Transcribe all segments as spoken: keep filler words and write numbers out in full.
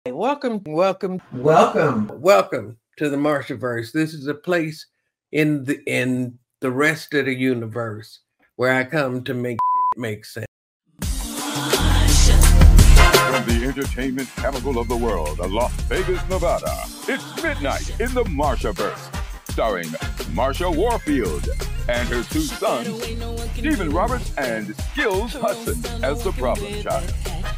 Hey, welcome, welcome, welcome, welcome to the Marshaverse. This is a place in the in the rest of the universe where I come to make make sense. From the entertainment capital of the world, Las Vegas, Nevada, it's Midnight in the Marshaverse, starring Marsha Warfield and her two sons, Stephen Roberts and Skills Hudson as the problem child.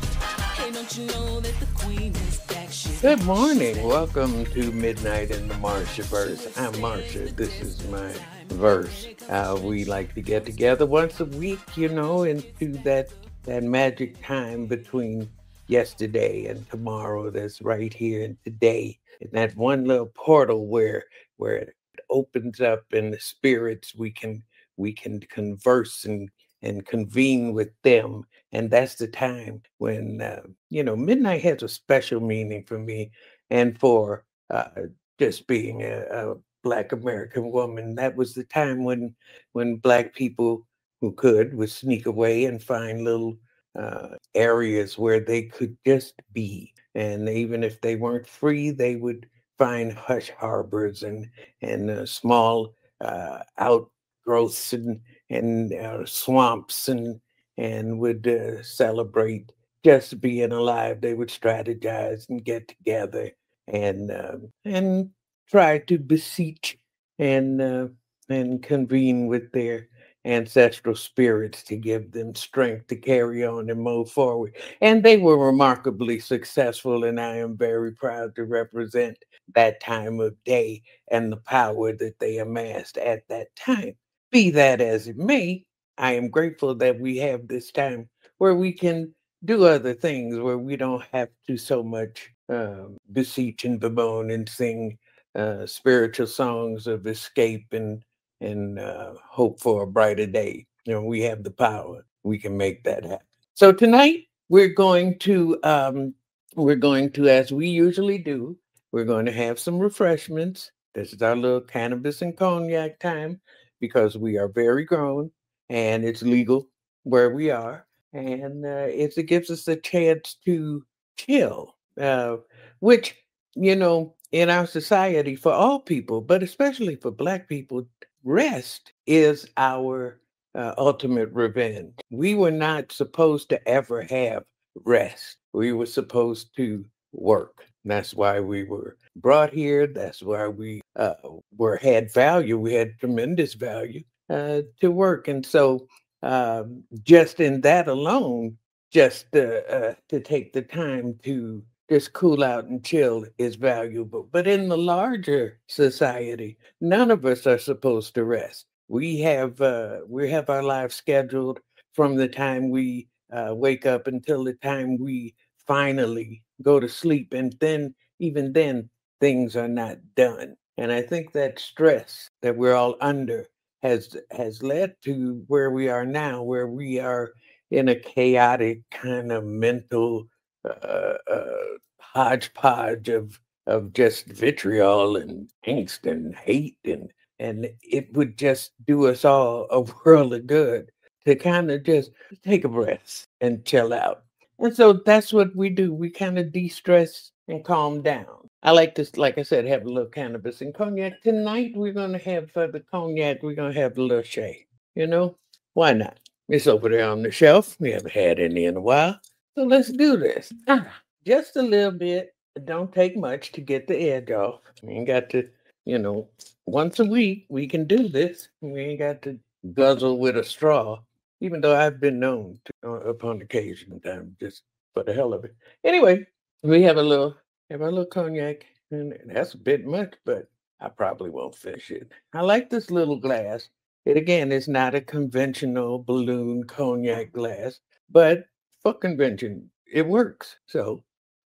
Good morning. Welcome to Midnight in the Marshaverse. I'm Marsha. This is my verse. Uh, we like to get together once a week, you know, into that that magic time between yesterday and tomorrow that's right here and today. And that one little portal where where it opens up in the spirits we can we can converse and and convene with them. And that's the time when uh, you know midnight has a special meaning for me and for uh, just being a, a Black American woman. That was the time when when Black people who could would sneak away and find little uh, areas where they could just be. And even if they weren't free, they would find hush harbors and and uh, small uh, outgrowths and and uh, swamps and and would uh, celebrate just being alive. They would strategize and get together and um, and try to beseech and uh, and convene with their ancestral spirits to give them strength to carry on and move forward. And they were remarkably successful, and I am very proud to represent that time of day and the power that they amassed at that time. Be that as it may, I am grateful that we have this time where we can do other things, where we don't have to so much um, beseech and bemoan and sing uh, spiritual songs of escape and and uh, hope for a brighter day. You know, we have the power. We can make that happen. So tonight we're going to um, we're going to, as we usually do, we're going to have some refreshments. This is our little cannabis and cognac time because we are very grown and it's legal where we are, and uh, it's, it gives us a chance to chill, uh, which you know in our society for all people, but especially for Black people, rest is our uh, ultimate revenge. We were not supposed to ever have rest. We were supposed to work. That's why we were brought here. That's why we uh, were had value. We had tremendous value uh, to work, and so um, just in that alone, just uh, uh, to take the time to just cool out and chill is valuable. But in the larger society, none of us are supposed to rest. We have uh, we have our lives scheduled from the time we uh, wake up until the time we finally go to sleep, and then even then things are not done. And I think that stress that we're all under has has led to where we are now, where we are in a chaotic kind of mental uh, uh, hodgepodge of of just vitriol and angst and hate, and and it would just do us all a world of good to kind of just take a breath and chill out. And so that's what we do. We kind of de-stress and calm down. I like to, like I said, have a little cannabis and cognac. Tonight we're gonna have for the cognac, we're gonna have a little Shay. You know, why not? It's over there on the shelf. We haven't had any in a while. So let's do this. Ah, just a little bit. It don't take much to get the edge off. We ain't got to, you know, once a week we can do this. We ain't got to guzzle with a straw, even though I've been known to, uh, upon occasion, time just for the hell of it. Anyway, we have a little, have a little cognac, and that's a bit much, but I probably won't finish it. I like this little glass. It again is not a conventional balloon cognac glass, but for convention, it works. So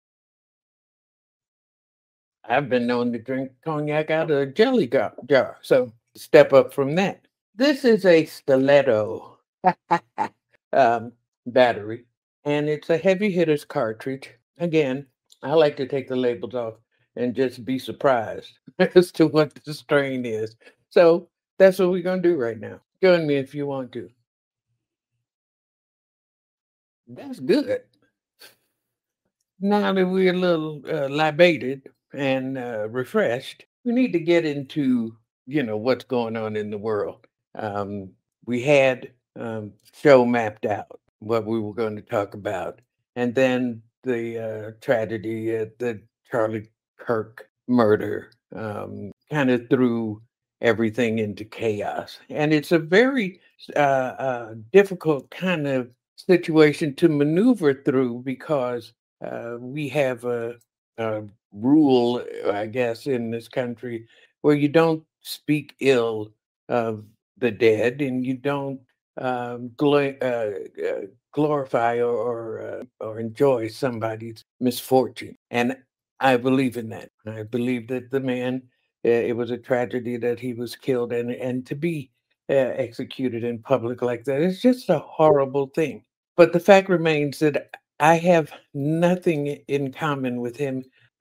I've been known to drink cognac out of a jelly ga- jar. So step up from that. This is a stiletto um, battery, and it's a heavy hitters cartridge. Again, I like to take the labels off and just be surprised as to what the strain is. So that's what we're going to do right now. Join me if you want to. That's good. now that we're a little uh, libated and uh, refreshed, we need to get into, you know, what's going on in the world. Um, we had um, show mapped out what we were going to talk about, and then the uh, tragedy at the Charlie Kirk murder um, kind of threw everything into chaos, and it's a very uh, uh, difficult kind of situation to maneuver through because uh, we have a, a rule, uh, I guess, in this country where you don't speak ill of the dead and you don't um, gla- uh, uh, glorify or or, uh, or enjoy somebody's misfortune. And I believe in that. I believe that the man, uh, it was a tragedy that he was killed, and and to be uh, executed in public like that is just a horrible thing. But the fact remains that I have nothing in common with him.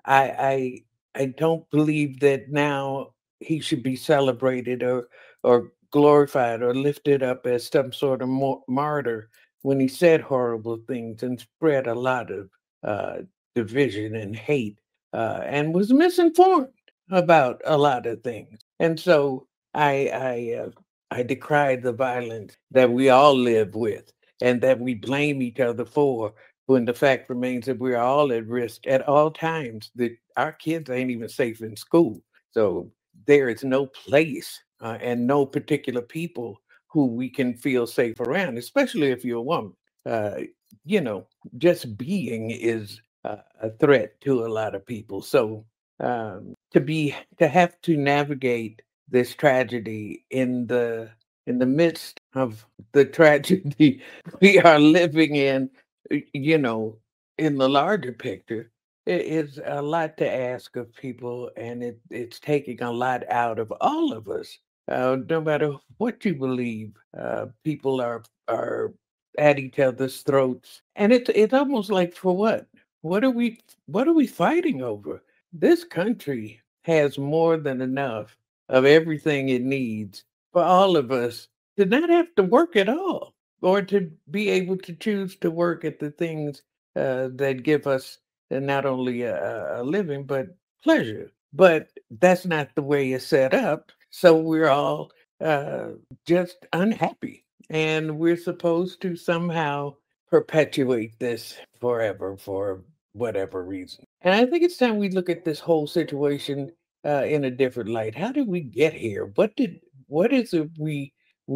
I I I don't believe that now he should be celebrated or or glorified or lifted up as some sort of mo- martyr when he said horrible things and spread a lot of uh, division and hate uh, and was misinformed about a lot of things. And so I I uh, I decry the violence that we all live with and that we blame each other for when the fact remains that we're all at risk at all times, that our kids ain't even safe in school. So there is no place uh, and no particular people who we can feel safe around, especially if you're a woman. Uh, you know, just being is uh, a threat to a lot of people. So um, to be to have to navigate this tragedy in the in the midst of the tragedy we are living in, y- you know, in the larger picture, it is a lot to ask of people, and it, it's taking a lot out of all of us. Uh, no matter what you believe, uh, people are are at each other's throats, and it's it's almost like for what? What are we what are we fighting over? This country has more than enough of everything it needs for all of us to not have to work at all, or to be able to choose to work at the things uh, that give us uh, not only a, a living but pleasure. But that's not the way it's set up. So we're all uh, just unhappy, and we're supposed to somehow perpetuate this forever for whatever reason. And I think it's time we look at this whole situation uh, in a different light. How did we get here? What did what is it we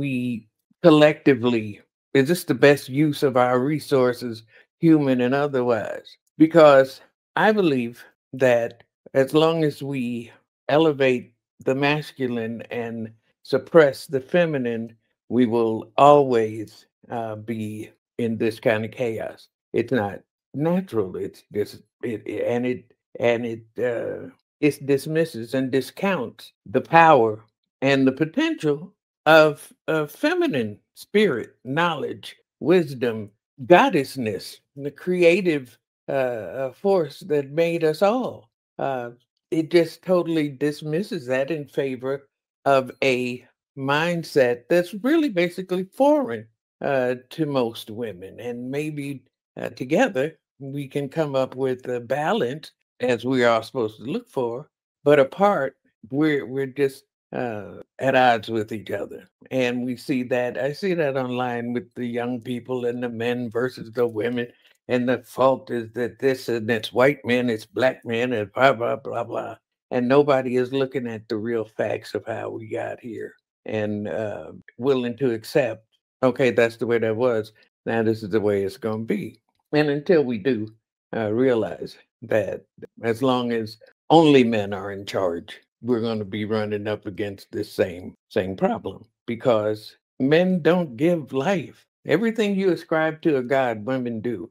we collectively, is this the best use of our resources, human and otherwise? Because I believe that as long as we elevate the masculine and suppress the feminine, we will always uh, be in this kind of chaos. It's not natural. It's just it, it- and it and it uh, it dismisses and discounts the power and the potential of, of feminine spirit, knowledge, wisdom, goddessness, the creative uh, uh, force that made us all. Uh, it just totally dismisses that in favor of a mindset that's really basically foreign uh, to most women. And maybe uh, together we can come up with a balance as we are supposed to look for, but apart, we're we're just uh, at odds with each other. And we see that I see that online with the young people and the men versus the women. And the fault is that this and it's white men, it's black men, and blah blah blah blah. And nobody is looking at the real facts of how we got here and uh, willing to accept, okay, that's the way that was. Now this is the way it's going to be. And until we do uh, realize that as long as only men are in charge, we're going to be running up against this same same problem because men don't give life. Everything you ascribe to a god, women do.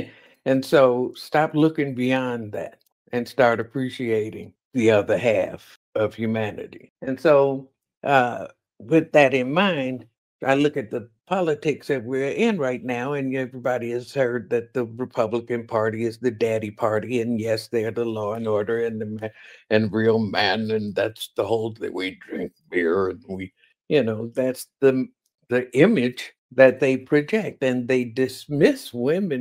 And so stop looking beyond that and start appreciating the other half of humanity. And so, uh, with that in mind, I look at the politics that we're in right now, and everybody has heard that the Republican Party is the daddy party, and yes, they're the law and order and the ma- and real man, and that's the whole that we drink beer and we, you know, that's the the image that they project, and they dismiss women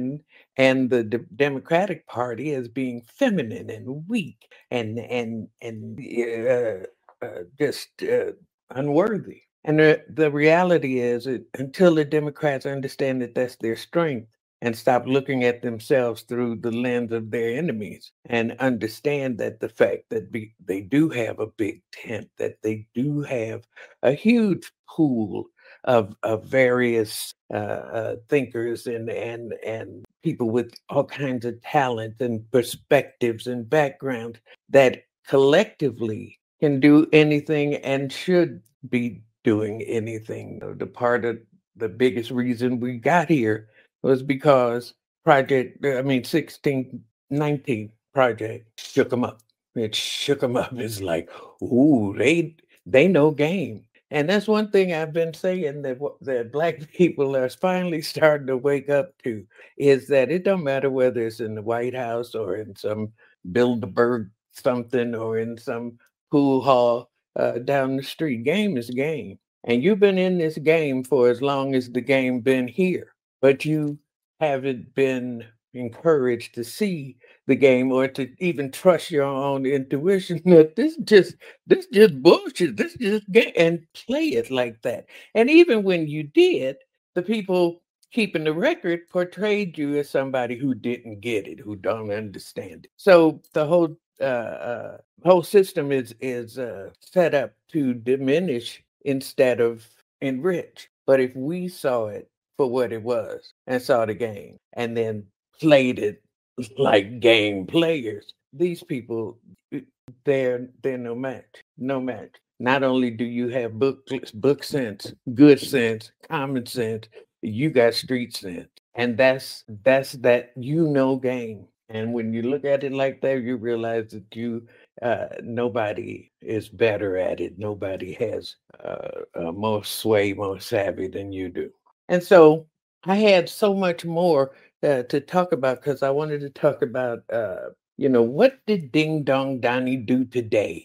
and the D- Democratic Party as being feminine and weak and and and uh, uh, just uh, unworthy. And the, the reality is, it, until the Democrats understand that that's their strength and stop looking at themselves through the lens of their enemies and understand that the fact that be, they do have a big tent, that they do have a huge pool of, of various uh, uh, thinkers and, and, and people with all kinds of talent and perspectives and backgrounds that collectively can do anything and should be doing anything. The part of the biggest reason we got here was because Project, I mean, sixteen nineteen Project shook them up. It shook them up. It's like, ooh, they they know game. And that's one thing I've been saying that that Black people are finally starting to wake up to, is that it don't matter whether it's in the White House or in some Bilderberg something or in some pool hall uh, down the street. Game is game. And you've been in this game for as long as the game been here, but you haven't been encouraged to see the game or to even trust your own intuition that this just this just bullshit, this just game, and play it like that. And even when you did, the people keeping the record portrayed you as somebody who didn't get it, who don't understand it. So the whole uh, uh, whole system is is uh, set up to diminish instead of enrich. But if we saw it for what it was and saw the game and then played it like game players, these people, they're they're no match, no match. Not only do you have book book sense, good sense, common sense, you got street sense, and that's that's that you know game. And when you look at it like that, you realize that you uh, nobody is better at it. Nobody has uh, uh, more sway, more savvy than you do. And so I had so much more uh, to talk about because I wanted to talk about, uh, you know, what did Ding Dong Donnie do today?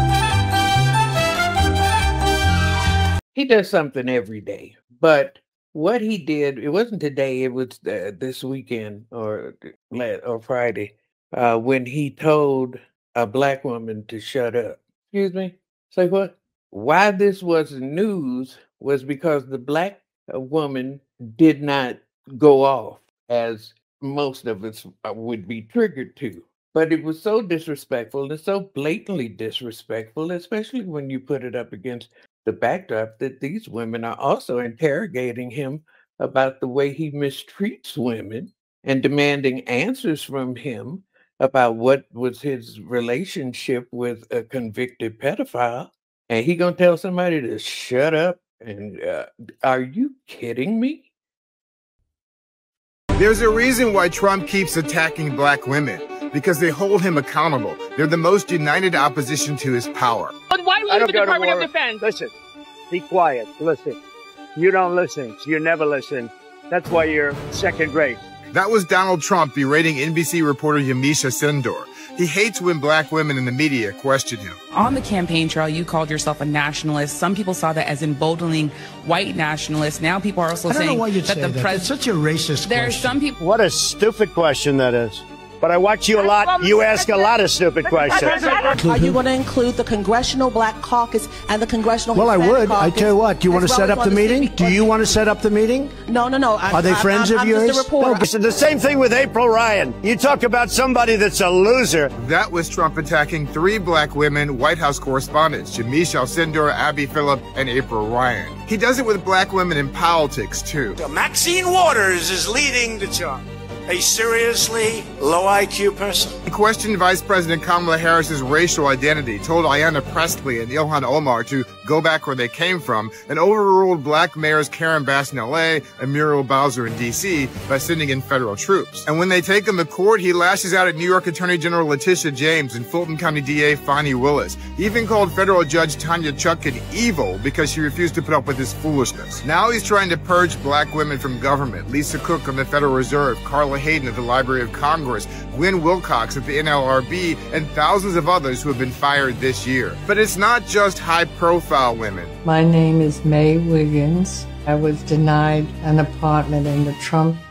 He does something every day, but what he did, it wasn't today, it was uh, this weekend or or Friday, uh, when he told a Black woman to shut up. Excuse me? Say what? Why this was news was because the Black woman did not go off as most of us would be triggered to. But it was so disrespectful and so blatantly disrespectful, especially when you put it up against the backdrop that these women are also interrogating him about the way he mistreats women and demanding answers from him about what was his relationship with a convicted pedophile. And he gonna tell somebody to shut up? And uh, are you kidding me? There's a reason why Trump keeps attacking Black women, because they hold him accountable. They're the most united opposition to his power. But why leave the Department of Defense? Listen, be quiet. Listen. You don't listen. So you never listen. That's why you're second rate. That was Donald Trump berating N B C reporter Yamisha Sindor. He hates when Black women in the media question him. On the campaign trail, you called yourself a nationalist. Some people saw that as emboldening white nationalists. Now people are also I don't saying know why you'd that say the that. president. It's such a racist There are question. some people. What a stupid question that is. But I watch you a lot. You ask a lot of stupid questions. Are you going to include the Congressional Black Caucus and the Congressional Well, I Hispanic would. I Caucus, tell you what. Do you want to as set well up as the on meeting? C B Do you want to set up the meeting? No, no, no. I, Are they I, friends I'm, of I'm yours? Just a reporter. No, It's the same thing with April Ryan. You talk about somebody that's a loser. That was Trump attacking three Black women White House correspondents, Yamisha Sindor, Abby Phillip, and April Ryan. He does it with Black women in politics, too. Maxine Waters is leading the charge. A seriously low I Q person. He questioned Vice President Kamala Harris's racial identity, told Ayanna Pressley and Ilhan Omar to go back where they came from, and overruled Black mayors Karen Bass in L A and Muriel Bowser in D C by sending in federal troops. And when they take him to court, he lashes out at New York Attorney General Letitia James and Fulton County D A Fani Willis. He even called federal judge Tanya Chutkan evil because she refused to put up with his foolishness. Now he's trying to purge Black women from government. Lisa Cook on the Federal Reserve, Carla Hayden at the Library of Congress, Gwen Wilcox at the N L R B, and thousands of others who have been fired this year. But it's not just high-profile women. My name is May Wiggins. I was denied an apartment in the Trump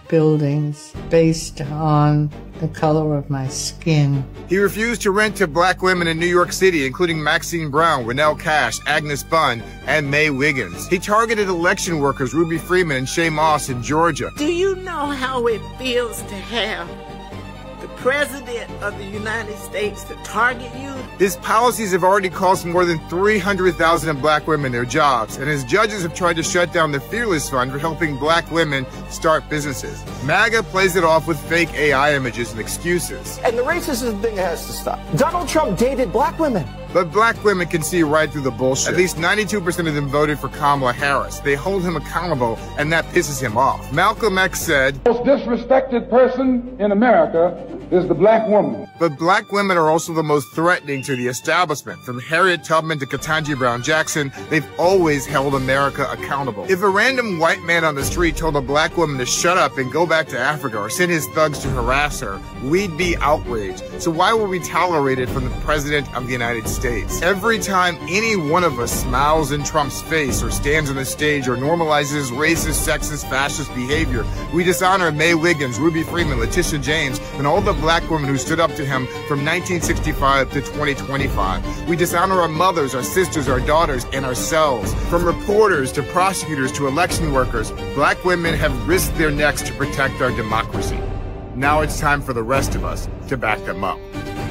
buildings based on the color of my skin. He refused to rent to black women in New York City, including Maxine Brown, Rennell Cash, Agnes Bunn, and May Wiggins. He targeted election workers Ruby Freeman and Shay Moss in Georgia. Do you know how it feels to have the President of the United States to target you? His policies have already cost more than three hundred thousand black women their jobs, and his judges have tried to shut down the Fearless Fund for helping black women start businesses. MAGA plays it off with fake A I images and excuses. And the racism thing has to stop. Donald Trump dated black women. But black women can see right through the bullshit. At least ninety-two percent of them voted for Kamala Harris. They hold him accountable, and that pisses him off. Malcolm X said, "The most disrespected person in America is the black woman." But black women are also the most threatening to the establishment. From Harriet Tubman to Ketanji Brown Jackson, they've always held America accountable. If a random white man on the street told a black woman to shut up and go back to Africa or send his thugs to harass her, we'd be outraged. So why would we tolerate it from the President of the United States? Every time any one of us smiles in Trump's face or stands on the stage or normalizes racist, sexist, fascist behavior, we dishonor May Wiggins, Ruby Freeman, Letitia James, and all the black women who stood up to him from nineteen sixty-five to twenty twenty-five. We dishonor our mothers, our sisters, our daughters, and ourselves. From reporters to prosecutors to election workers, black women have risked their necks to protect our democracy. Now it's time for the rest of us to back them up.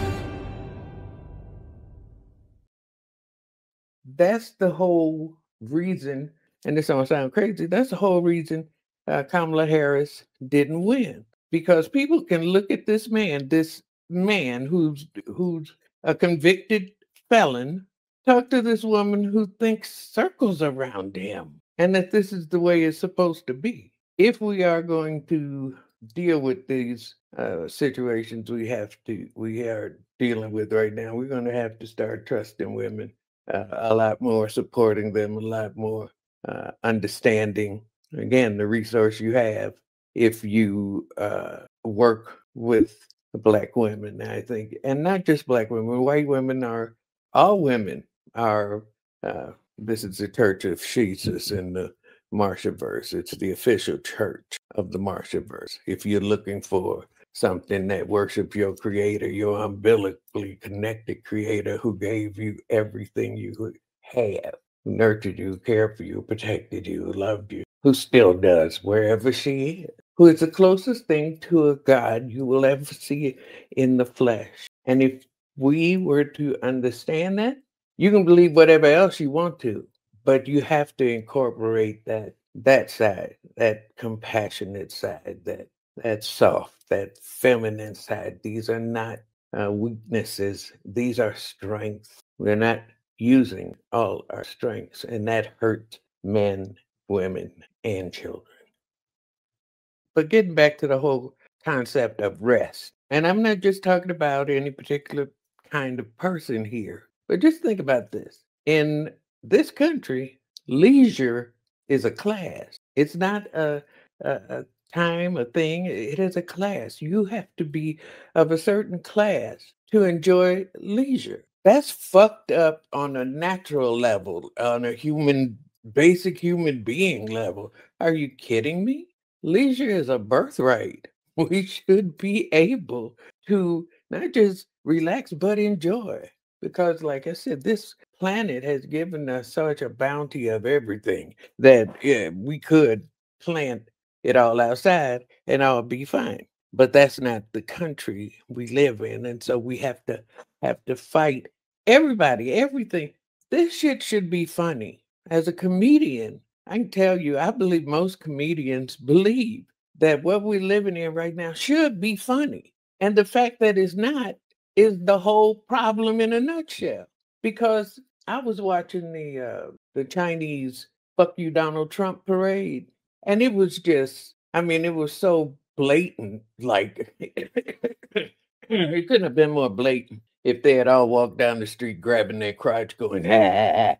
That's the whole reason, and this don't sound crazy, that's the whole reason uh, Kamala Harris didn't win. Because people can look at this man, this man who's who's a convicted felon, talk to this woman who thinks circles around him, and that this is the way it's supposed to be. If we are going to deal with these uh, situations we have to, we are dealing with right now, we're going to have to start trusting women uh, a lot more, supporting them a lot more, uh, understanding, again, the resource you have if you uh, work with black women, I think, and not just black women, white women are, all women are, uh, this is the Church of Jesus in the Marshaverse. It's the official church of the Marshaverse. If you're looking for something that worships your creator, your umbilically connected creator who gave you everything you have, who nurtured you, cared for you, protected you, loved you, who still does wherever she is, who is the closest thing to a God you will ever see in the flesh. And if we were to understand that, you can believe whatever else you want to, but you have to incorporate that that side, that compassionate side, that that soft, that feminine side. These are not uh, weaknesses. These are strengths. We're not using all our strengths, and that hurts men, women, and children. But getting back to the whole concept of rest, and I'm not just talking about any particular kind of person here, but just think about this. In this country, leisure is a class. It's not a, a, a time, a thing. It is a class. You have to be of a certain class to enjoy leisure. That's fucked up on a natural level, on a human, basic human being level. Are you kidding me? Leisure is a birthright. We should be able to not just relax, but enjoy. Because like I said, this planet has given us such a bounty of everything that yeah, we could plant it all outside and all be fine. But that's not the country we live in. And so we have to have to fight everybody, everything. This shit should be funny. As a comedian, I can tell you, I believe most comedians believe that what we're living in right now should be funny. And the fact that it's not is the whole problem in a nutshell. Because I was watching the uh, the Chinese "fuck you Donald Trump" parade, and it was just, I mean, it was so blatant. Like it couldn't have been more blatant if they had all walked down the street grabbing their crotch, going ah.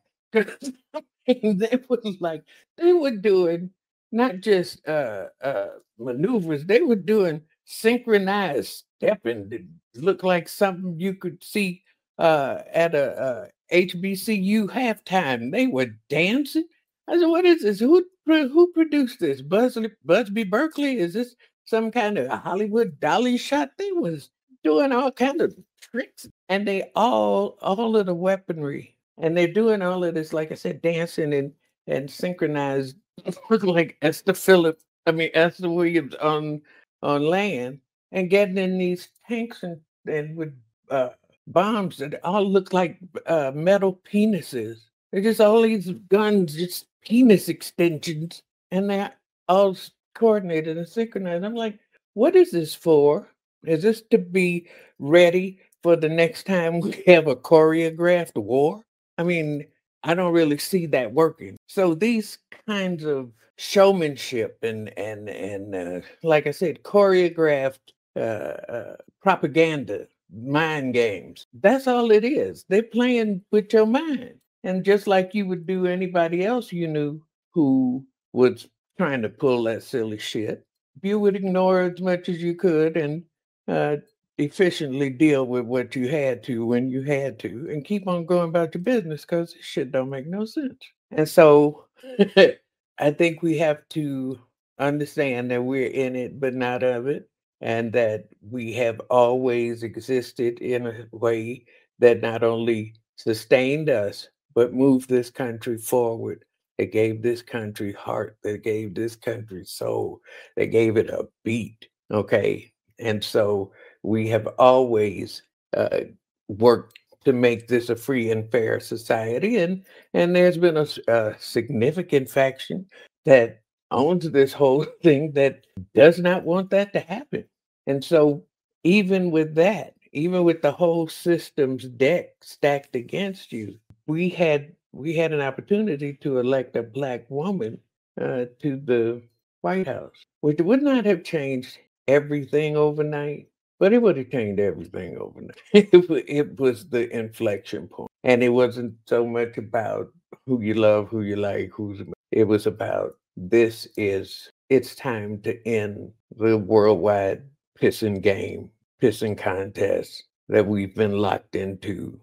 They were like, they were doing not just uh, uh, maneuvers, they were doing synchronized stepping that looked like something you could see uh, at a, a H B C U halftime. They were dancing. I said, what is this? Who who produced this? Buzz, Busby Berkeley? Is this some kind of Hollywood dolly shot. They was doing all kind of tricks, and they all all of the weaponry, and they're doing all of this, like I said, dancing and and synchronized, like Esther Phillips. I mean Esther Williams on on land, and getting in these tanks and and with uh, bombs that all look like uh, metal penises. They're just all these guns, just penis extensions, and they're all coordinated and synchronized. I'm like, what is this for? Is this to be ready for the next time we have a choreographed war? I mean, I don't really see that working. So these kinds of showmanship and and and uh, like I said, choreographed uh, uh, propaganda, mind games. That's all it is. They're playing with your mind, and just like you would do anybody else you knew who was trying to pull that silly shit, you would ignore as much as you could and uh, efficiently deal with what you had to when you had to, and keep on going about your business because this shit don't make no sense. And so I think we have to understand that we're in it, but not of it, and that we have always existed in a way that not only sustained us, but moved this country forward. They gave this country heart. They gave this country soul. They gave it a beat. Okay. And so we have always uh, worked to make this a free and fair society. And, and there's been a, a significant faction that owns this whole thing that does not want that to happen. And so even with that, even with the whole system's deck stacked against you, we had we had an opportunity to elect a Black woman uh, to the White House, which would not have changed everything overnight, but it would have changed everything overnight. It was the inflection point. And it wasn't so much about who you love, who you like, who's, it was about this is, it's time to end the worldwide pissing game, pissing contest that we've been locked into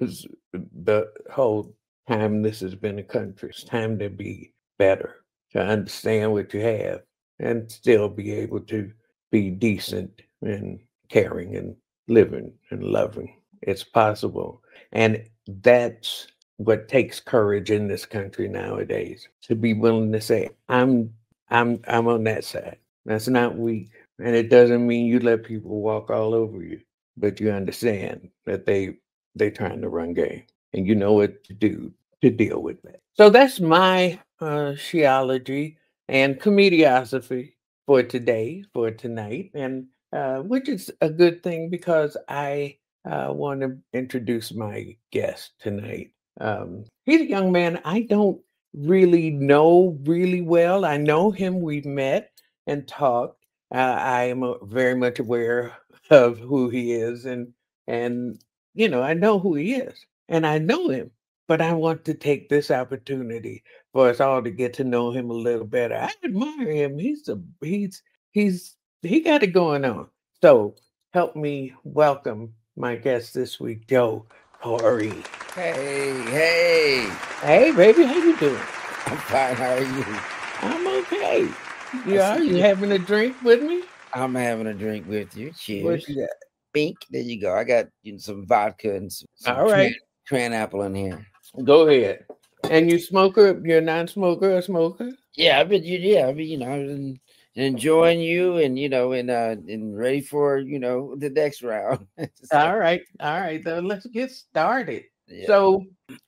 the whole time this has been a country. It's time to be better, to understand what you have, and still be able to be decent and caring and living and loving. It's possible. And that's what takes courage in this country nowadays, to be willing to say, I'm I'm I'm on that side. That's not weak. And it doesn't mean you let people walk all over you, but you understand that they they're trying to run game, and you know what to do to deal with that. So that's my uh, sheology and comediosophy for today, for tonight, and uh, which is a good thing because I uh, want to introduce my guest tonight. Um, he's a young man I don't really know really well. I know him. We've met and talked. Uh, I am uh, very much aware of who he is, and and you know, I know who he is, and I know him. But I want to take this opportunity for us all to get to know him a little better. I admire him. He's a he's he's he got it going on. So help me welcome my guest this week, Joe Torre. Hey, hey, hey, baby, how you doing? I'm fine. How are you? I'm okay. You are you having a drink with me? I'm having a drink with you. Cheers. What you got? Bink. There you go. I got you know, some vodka and some, some all right. cran, cran apple in here. Go ahead. And you smoker? You're a non-smoker or smoker? Yeah, but you, yeah, I mean, you know, I was enjoying you, and you know, and uh, and ready for you know the next round. So, all right, all right. Then let's get started. Yeah. So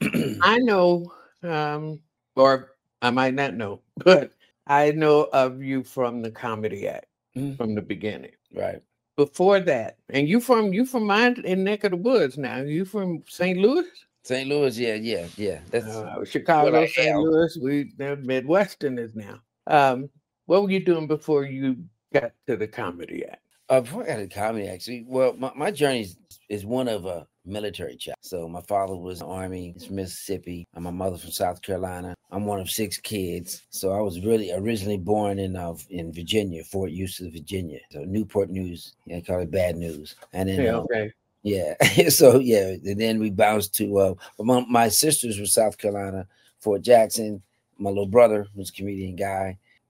I know, um, or I might not know, but I know of you from the Comedy Act mm-hmm. from the beginning, right? Before that, and you from you from my in neck of the woods now. You from Saint Louis? Saint Louis, yeah, yeah, yeah. That's uh, Chicago, Saint Louis. We they're Midwesterners now. Um, what were you doing before you got to the Comedy Act? Uh, before I got to the Comedy Act, actually, well, my, my journey is, is one of a military child. So my father was in the Army, from Mississippi, and my mother from South Carolina. I'm one of six kids. So I was really originally born in uh, in Virginia, Fort Eustis, Virginia. So Newport News, yeah, they call it bad news. And then yeah, okay. Uh, Yeah, so yeah, and then we bounced to uh, my, my sisters were South Carolina, Fort Jackson. My little brother was a comedian guy,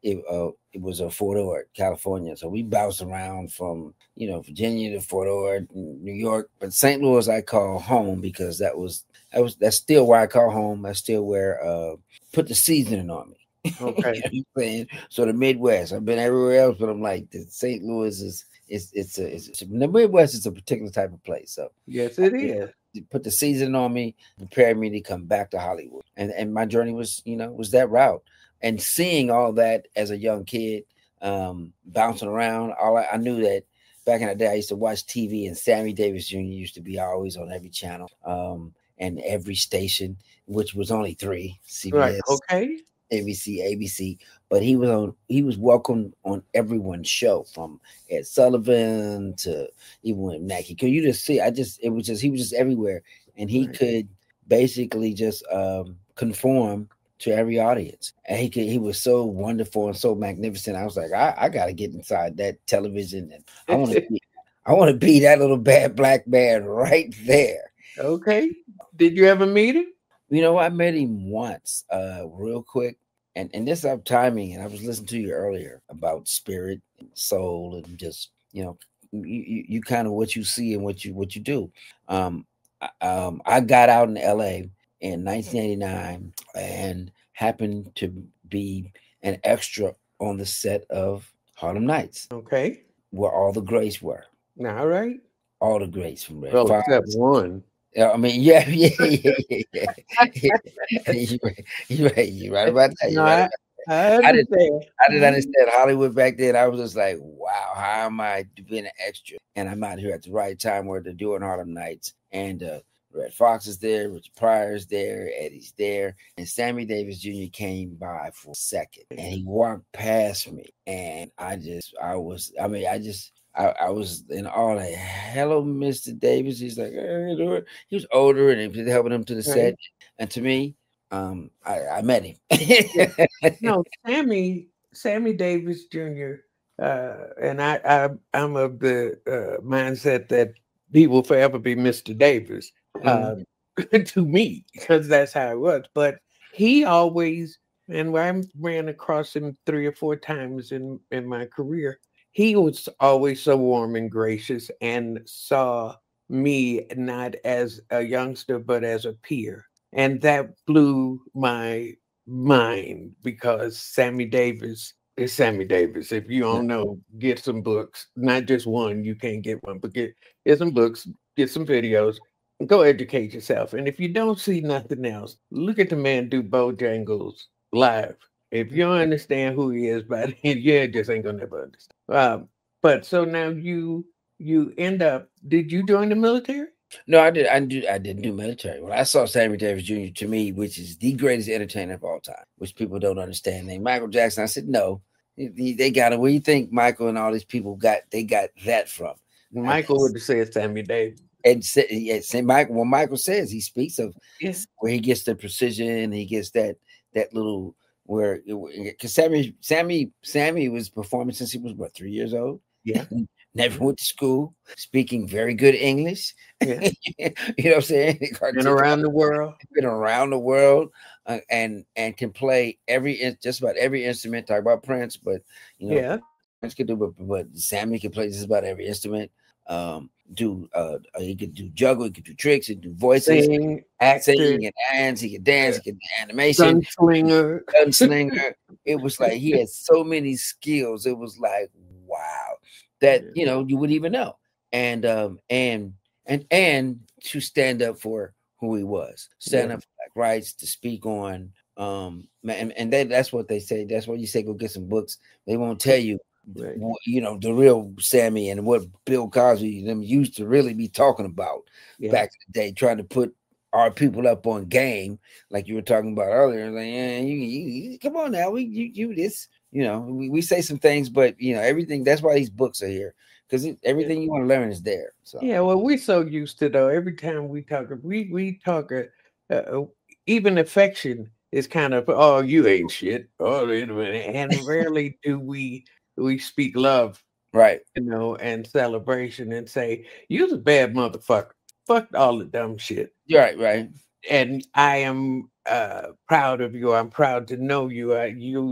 it uh, it was a Fort Ord, California. So we bounced around from, you know, Virginia to Fort Ord, New York. But Saint Louis I call home because that was that was that's still where I call home. That's still where uh put the seasoning on me. Okay. You know what I'm saying? So the Midwest. I've been everywhere else, but I'm like the Saint Louis is it's it's a, it's a, the Midwest is a particular type of place. So yes, it is. Put the season on me, prepared me to come back to Hollywood, and and my journey was, you know, was that route. And seeing all that as a young kid, um, bouncing around, all I, I knew that back in the day I used to watch T V, and Sammy Davis Junior used to be always on every channel, um, and every station, which was only three: C B S, right, okay, N B C, A B C. But he was on, he was welcome on everyone's show, from Ed Sullivan to even with Naki. Could you just see? I just, it was just, he was just everywhere, and he right. could basically just um, conform to every audience. And he could, he was so wonderful and so magnificent. I was like, I, I got to get inside that television, and I want to, be, I want to be that little bad black man right there. Okay. Did you ever meet him? You know, I met him once, uh, real quick. And and this up timing, and I was listening to you earlier about spirit and soul, and just, you know, you, you, you kind of what you see and what you what you do. Um, um, I got out in L A in nineteen eighty-nine and happened to be an extra on the set of Harlem Nights. Okay, where all the greats were. All right, all the greats from Red well, Fox. Except one. I mean, yeah, yeah, yeah, yeah. yeah. You're right. You're right. You're right about that. You're right about that. I, I didn't. I didn't understand Hollywood back then. I was just like, wow, how am I being an extra? And I'm out here at the right time where they're doing Harlem Nights, and uh, Red Fox is there, Richard Pryor's there, Eddie's there, and Sammy Davis Junior came by for a second, and he walked past me, and I just, I was, I mean, I just. I, I was in awe, like, hello, Mister Davis. He's like, hey, he was older, and he was helping him to the set. Right. And to me, um, I, I met him. No, Sammy, Sammy Davis Junior, uh, and I, I, I'm of the uh, mindset that he will forever be Mister Davis uh, mm-hmm. to me, because that's how it was. But he always, and I ran across him three or four times in, in my career, he was always so warm and gracious, and saw me not as a youngster, but as a peer. And that blew my mind, because Sammy Davis is Sammy Davis. If you don't know, get some books, not just one, you can't get one, but get, get some books, get some videos, go educate yourself. And if you don't see nothing else, look at the man do Bojangles live. If you don't understand who he is by then, yeah, just ain't gonna never understand. Um, but so now you you end up. Did you join the military? No, I did. I do. I didn't do military. When I saw Sammy Davis Junior, to me, which is the greatest entertainer of all time, which people don't understand, named Michael Jackson. I said, no, they got it. Where you think Michael and all these people got? They got that from. Michael would have said Sammy Davis. And say, yeah, say Michael. When Michael says, he speaks of yes. where he gets the precision. He gets that that little. Where because Sammy Sammy Sammy was performing since he was what, three years old. Yeah, never went to school, speaking very good English. Yeah, you know what I'm saying. Been around the world, been around the world, uh, and and can play every just about every instrument. Talk about Prince, but you know, yeah, Prince could do, but, but Sammy can play just about every instrument. Um, do uh, he could do juggle, he could do tricks, he could do voices, sing, acting, sing and dance, he could dance, he could do animation, gunslinger, gunslinger. It was like he had so many skills. It was like, wow, that you know you wouldn't even know. And um and and and to stand up for who he was, stand yeah. up for black rights, to speak on um and and they, that's what they say. That's why you say go get some books. They won't tell you. Right. You know, the real Sammy and what Bill Cosby them used to really be talking about yeah. back in the day, trying to put our people up on game, like you were talking about earlier. Like, yeah, you, you, you come on now, we you, you this, you know, we, we say some things, but you know, everything. That's why these books are here, because everything you want to learn is there. So yeah, well, we're so used to though. Every time we talk, we we talk, uh, uh, even affection is kind of, oh, you ain't shit, oh, and rarely do we. We speak love, right? You know, and celebration, and say, you're a bad motherfucker. Fuck all the dumb shit. Right, right. And I am uh, proud of you. I'm proud to know you. Uh, you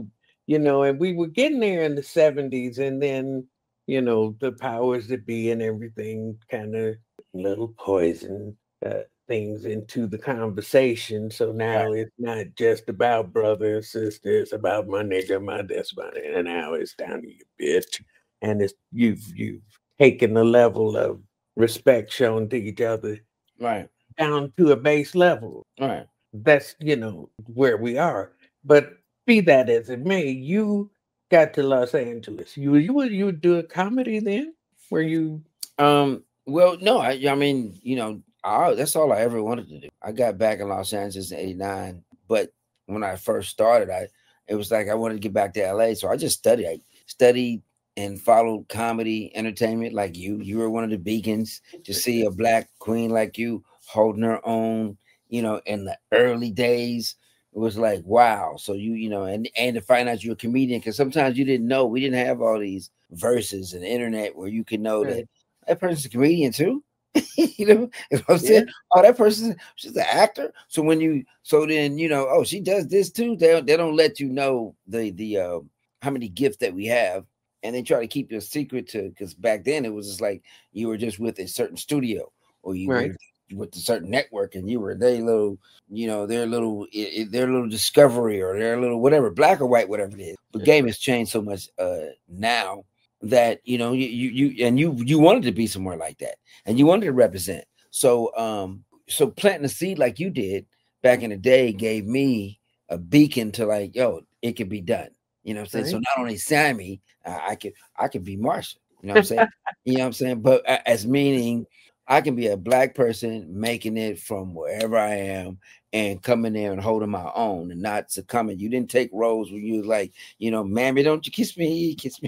you know, and we were getting there in the seventies, and then, you know, the powers that be and everything kind of little poison uh, things into the conversation. So now right. it's not just about brother and sister, it's about my nigga, my this, my that, and now it's down to you, bitch. And it's you've you've taken the level of respect shown to each other right down to a base level. Right. That's, you know, where we are. But be that as it may, you got to Los Angeles. You you would you would do a comedy then? Where you um well no, I I mean, you know, I, that's all I ever wanted to do. I got back in Los Angeles in eighty-nine, but when I first started, I it was like I wanted to get back to L A. So I just studied. I studied and followed comedy entertainment like you. You were one of the beacons to see a black queen like you holding her own, you know, in the early days. It was like, wow. So you, you know, and, and to find out you're a comedian, because sometimes you didn't know. We didn't have all these verses and the internet where you can know right. that that person's a comedian too. You know, you know what I'm saying? Yeah. Oh, that person, she's an actor. So when you, so then, you know, oh, she does this too. They, they don't let you know the, the, uh, how many gifts that we have. And they try to keep your secret to, because back then it was just like you were just with a certain studio or you right. were with a certain network and you were their little, you know, their little, their little discovery or their little whatever, black or white, whatever it is. The game has changed so much uh, now that, you know, you, you, you, and you, you wanted to be somewhere like that and you wanted to represent. So, um, so planting a seed like you did back in the day gave me a beacon to like, yo, it can be done. You know what I'm saying? Right. So not only Sammy, uh, I could I could be Marsha. You know what I'm saying? You know what I'm saying? But uh, as meaning I can be a black person making it from wherever I am and coming there and holding my own and not succumbing. You didn't take roles where you was like, you know, mammy, don't you kiss me, kiss me.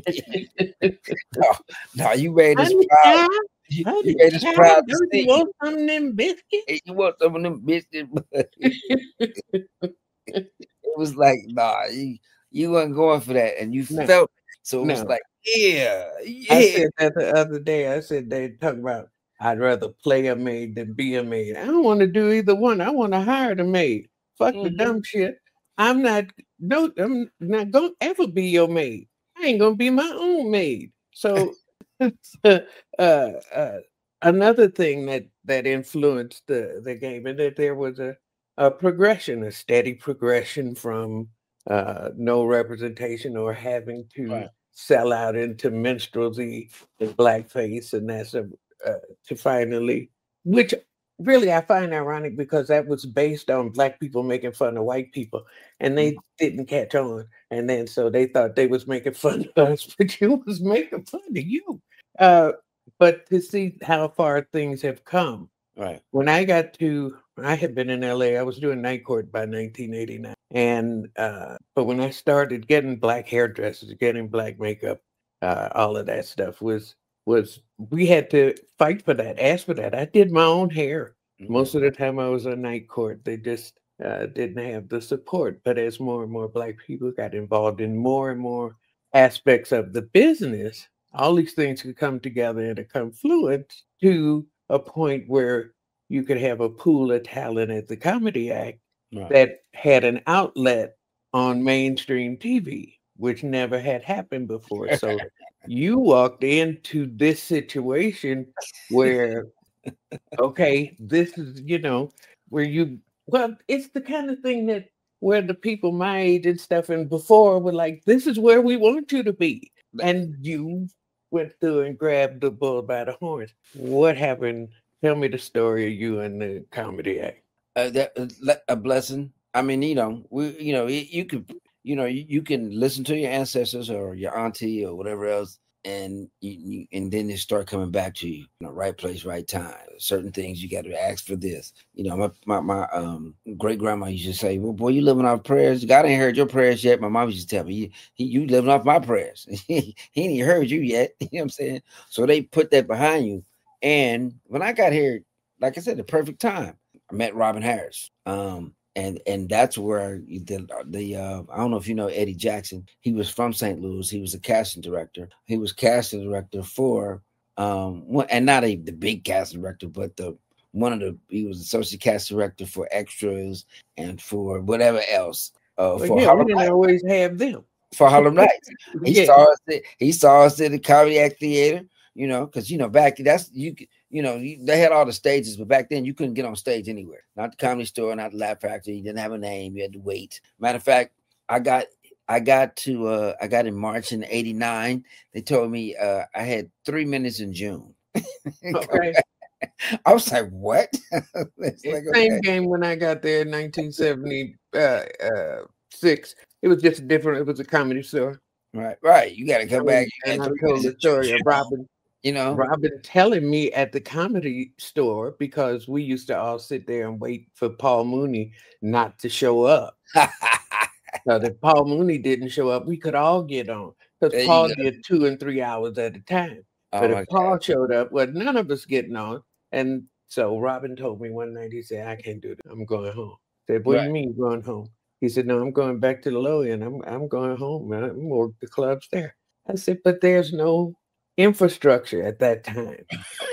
no, no, you made us proud. You, you made us proud. Do you want some of them biscuits? You want some of them biscuits? It was like, nah, you, you weren't going for that, and you no. felt so. It no. was like, yeah, yeah. I said that the other day. I said they talk about I'd rather play a maid than be a maid. I don't want to do either one. I want to hire the maid. Fuck mm-hmm. the dumb shit. I'm not. No, I'm not gonna ever be your maid. I ain't gonna be my own maid. So, uh, uh, another thing that that influenced the the game, and that there was a a progression, a steady progression from. Uh, no representation or having to right. sell out into minstrelsy and blackface, and that's a, uh, to finally, which really I find ironic because that was based on black people making fun of white people, and they mm-hmm. didn't catch on, and then so they thought they was making fun of us, but you was making fun of you. Uh, but to see how far things have come, right? When I got to, I had been in L A. I was doing Night Court by nineteen eighty-nine. And, uh, but when I started getting black hairdressers, getting black makeup, uh, all of that stuff was, was, we had to fight for that, ask for that. I did my own hair. Mm-hmm. Most of the time I was on Night Court, they just uh, didn't have the support. But as more and more black people got involved in more and more aspects of the business, all these things could come together in a confluence to a point where you could have a pool of talent at the Comedy Act right. that had an outlet on mainstream T V, which never had happened before. So you walked into this situation where, okay, this is, you know, where you, well, it's the kind of thing that where the people my age and stuff and before were like, this is where we want you to be. And you went through and grabbed the bull by the horns. What happened? Tell me the story of you and the Comedy Act. Uh, that uh, a blessing. I mean, you know, we, you know, you, you could, you know, you, you can listen to your ancestors or your auntie or whatever else, and you, you, and then they start coming back to you. You know, right place, right time. Certain things you got to ask for this. You know, my my, my um great grandma used to say, "Well, boy, you living off prayers. God ain't heard your prayers yet." My mom used to tell me, "You he, you living off my prayers. he ain't even heard you yet." You know what I'm saying? So they put that behind you. And when I got here, like I said, the perfect time. I met Robin Harris, um, and and that's where the the uh, I don't know if you know Eddie Jackson. He was from Saint Louis. He was a casting director. He was casting director for um, and not a the big casting director, but the one of the he was associate casting director for extras and for whatever else. Uh, well, for yeah, we didn't always have them. for Harlem Nights. He Yeah. saw us. At, he saw us at the Comedy Act Theater. You know, because you know back that's you. You know, you, they had all the stages, but back then you couldn't get on stage anywhere. Not the Comedy Store, not the Laugh Factory. You didn't have a name. You had to wait. Matter of fact, I got I got to uh, I got in March in eighty-nine. They told me uh, I had three minutes in June. Okay. I was like, what? It's like, same okay. game when I got there in nineteen seventy-six. Uh, it was just different. It was a Comedy Store. Right, right. You got to come back. And I told the story of Robin. You know, Robin telling me at the Comedy Store because we used to all sit there and wait for Paul Mooney not to show up. So if Paul Mooney didn't show up, we could all get on because Paul did two and three hours at a time. Oh but if Paul God. showed up, well, none of us getting on. And so Robin told me one night, he said, I can't do that. I'm going home. I said, what Right. do you mean going home? He said, no, I'm going back to the low end. I'm I'm going home. Man. I'm work the clubs there. I said, but there's no infrastructure at that time.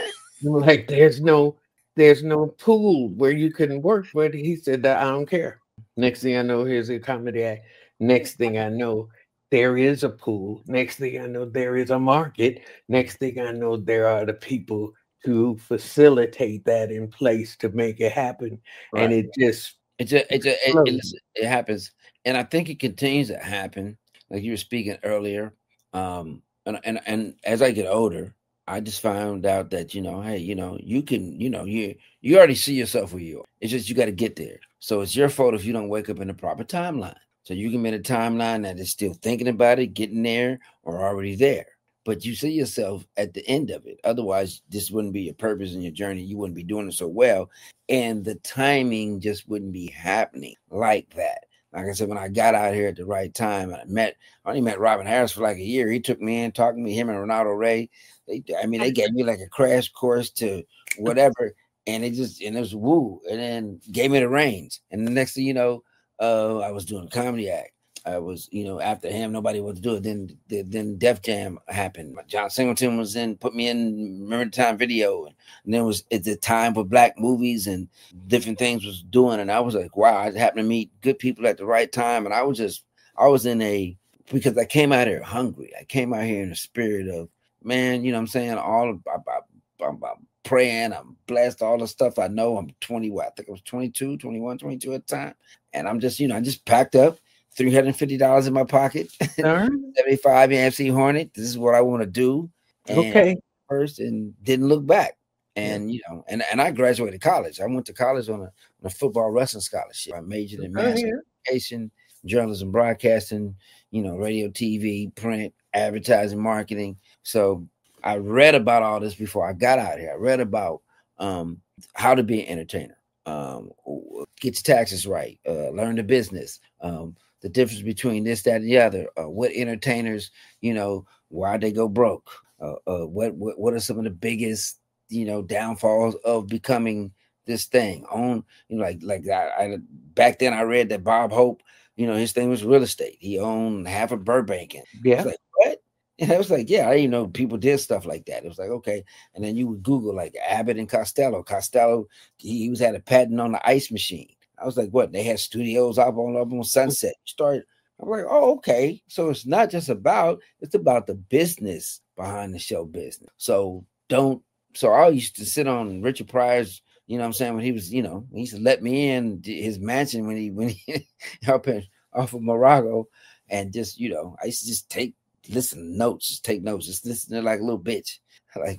Like there's no there's no pool where you can work. But he said that I don't care. Next thing I know, here's a Comedy Act. Next thing I know, there is a pool. Next thing I know, there is a market. Next thing I know, there are the people to facilitate that in place to make it happen. Right. And it just It's a, it's a, it, it, it happens, and I think it continues to happen. Like you were speaking earlier, um, and and and as I get older, I just found out that you know, hey, you know, you can, you know, you you already see yourself where you are. It's just you got to get there. So it's your fault if you don't wake up in the proper timeline. So you can be in a timeline that is still thinking about it, getting there, or already there. But you see yourself at the end of it. Otherwise, this wouldn't be your purpose in your journey. You wouldn't be doing it so well. And the timing just wouldn't be happening like that. Like I said, when I got out here at the right time, I met, I only met Robin Harris for like a year. He took me in, talked to me, him and Ronaldo Ray. They, I mean, they gave me like a crash course to whatever. And it just, and it was woo. And then gave me the reins. And the next thing you know, uh, I was doing a Comedy Act. I was, you know, after him, nobody wanted to do it. Then, then Def Jam happened. John Singleton was in, put me in Remember the Time video. And, and then it was at the time for black movies and different things was doing. And I was like, wow, I happened to meet good people at the right time. And I was just, I was in a, because I came out here hungry. I came out here in the spirit of, man, you know what I'm saying? All about, I'm, I'm praying, I'm blessed, all the stuff I know. I'm twenty, what, I think I was twenty-two, twenty-one, twenty-two at the time. And I'm just, you know, I just packed up. three hundred fifty dollars in my pocket. Right. seventy-five M C Hornet. This is what I want to do. And okay. First, and didn't look back. And, yeah. you know, and, and I graduated college. I went to college on a, on a football wrestling scholarship. I majored in mass communication, journalism, broadcasting, you know, radio, T V, print, advertising, marketing. So I read about all this before I got out here. I read about um, how to be an entertainer, um, get your taxes right, uh, learn the business, um, the difference between this, that, and the other. Uh, what entertainers, you know, why they go broke? Uh, uh, what, what what are some of the biggest, you know, downfalls of becoming this thing? On, you know, like like I, I back then I read that Bob Hope, you know, his thing was real estate. He owned half of Burbank. And yeah, I was like, what? And I was like, yeah, I didn't know people did stuff like that. It was like, okay. And then you would Google like Abbott and Costello. Costello, he, he was had a patent on the ice machine. I was like, what? They had studios up on up on Sunset. You started. I'm like, oh, okay. So it's not just about, it's about the business behind the show business. So don't, so I used to sit on Richard Pryor's, you know what I'm saying, when he was, you know, he used to let me in his mansion when he, when he up in, off of Morago, and just, you know, I used to just take, listen to notes, just take notes, just listen to like a little bitch. Like,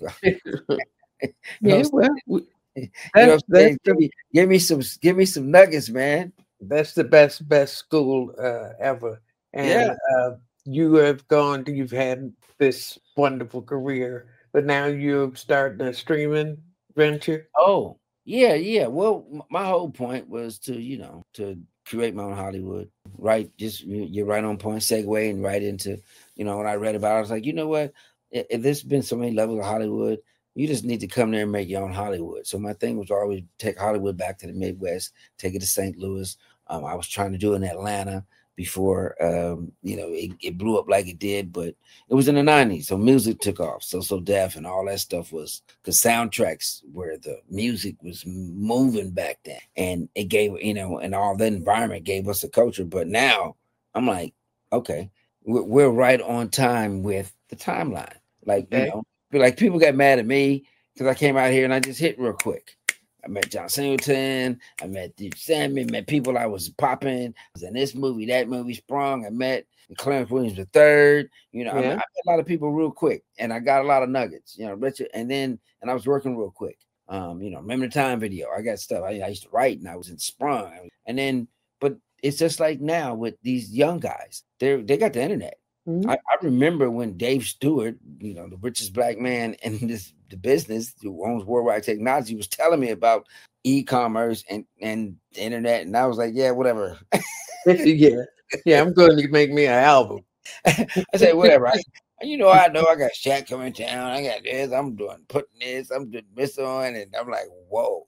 yeah, well, we, you know what I'm saying? Give me, give me some, give me some nuggets, man. That's the best, best school uh, ever. And yeah. uh, you have gone, you've had this wonderful career, but now you're starting a streaming venture. Oh, yeah, yeah. Well, my whole point was to, you know, to create my own Hollywood, right? Just, you're right on point, segue and right into, you know, when I read about it, I was like, you know what? If there's been so many levels of Hollywood, you just need to come there and make your own Hollywood. So my thing was always take Hollywood back to the Midwest, take it to Saint Louis. Um, I was trying to do it in Atlanta before, um, you know, it, it blew up like it did, but it was in the nineties. So music took off. So, so Def and all that stuff was, because soundtracks where the music was moving back then. And it gave, you know, and all that environment gave us a culture. But now I'm like, okay, we're, we're right on time with the timeline. Like, Okay. you know, like people got mad at me because I came out here and I just hit real quick. I met John Singleton. I met Deep Sammy. Met people I was popping. I was in this movie, that movie, Sprung. I met Clarence Williams the third. You know, yeah. I, met, I met a lot of people real quick, and I got a lot of nuggets. You know, Richard, and then and I was working real quick. Um, you know, Remember the Time video. I got stuff. I, I used to write, and I was in Sprung. And then, but it's just like now with these young guys. They they got the internet. Mm-hmm. I, I remember when Dave Stewart, you know, the richest black man in this the business who owns Worldwide Technology, was telling me about e-commerce and, and the internet. And I was like, yeah, whatever. yeah. Yeah, I'm going to make me an album. I said, whatever. I, you know, I know I got Shaq coming to town. I got this. I'm doing putting this. I'm doing this on. And I'm like, whoa,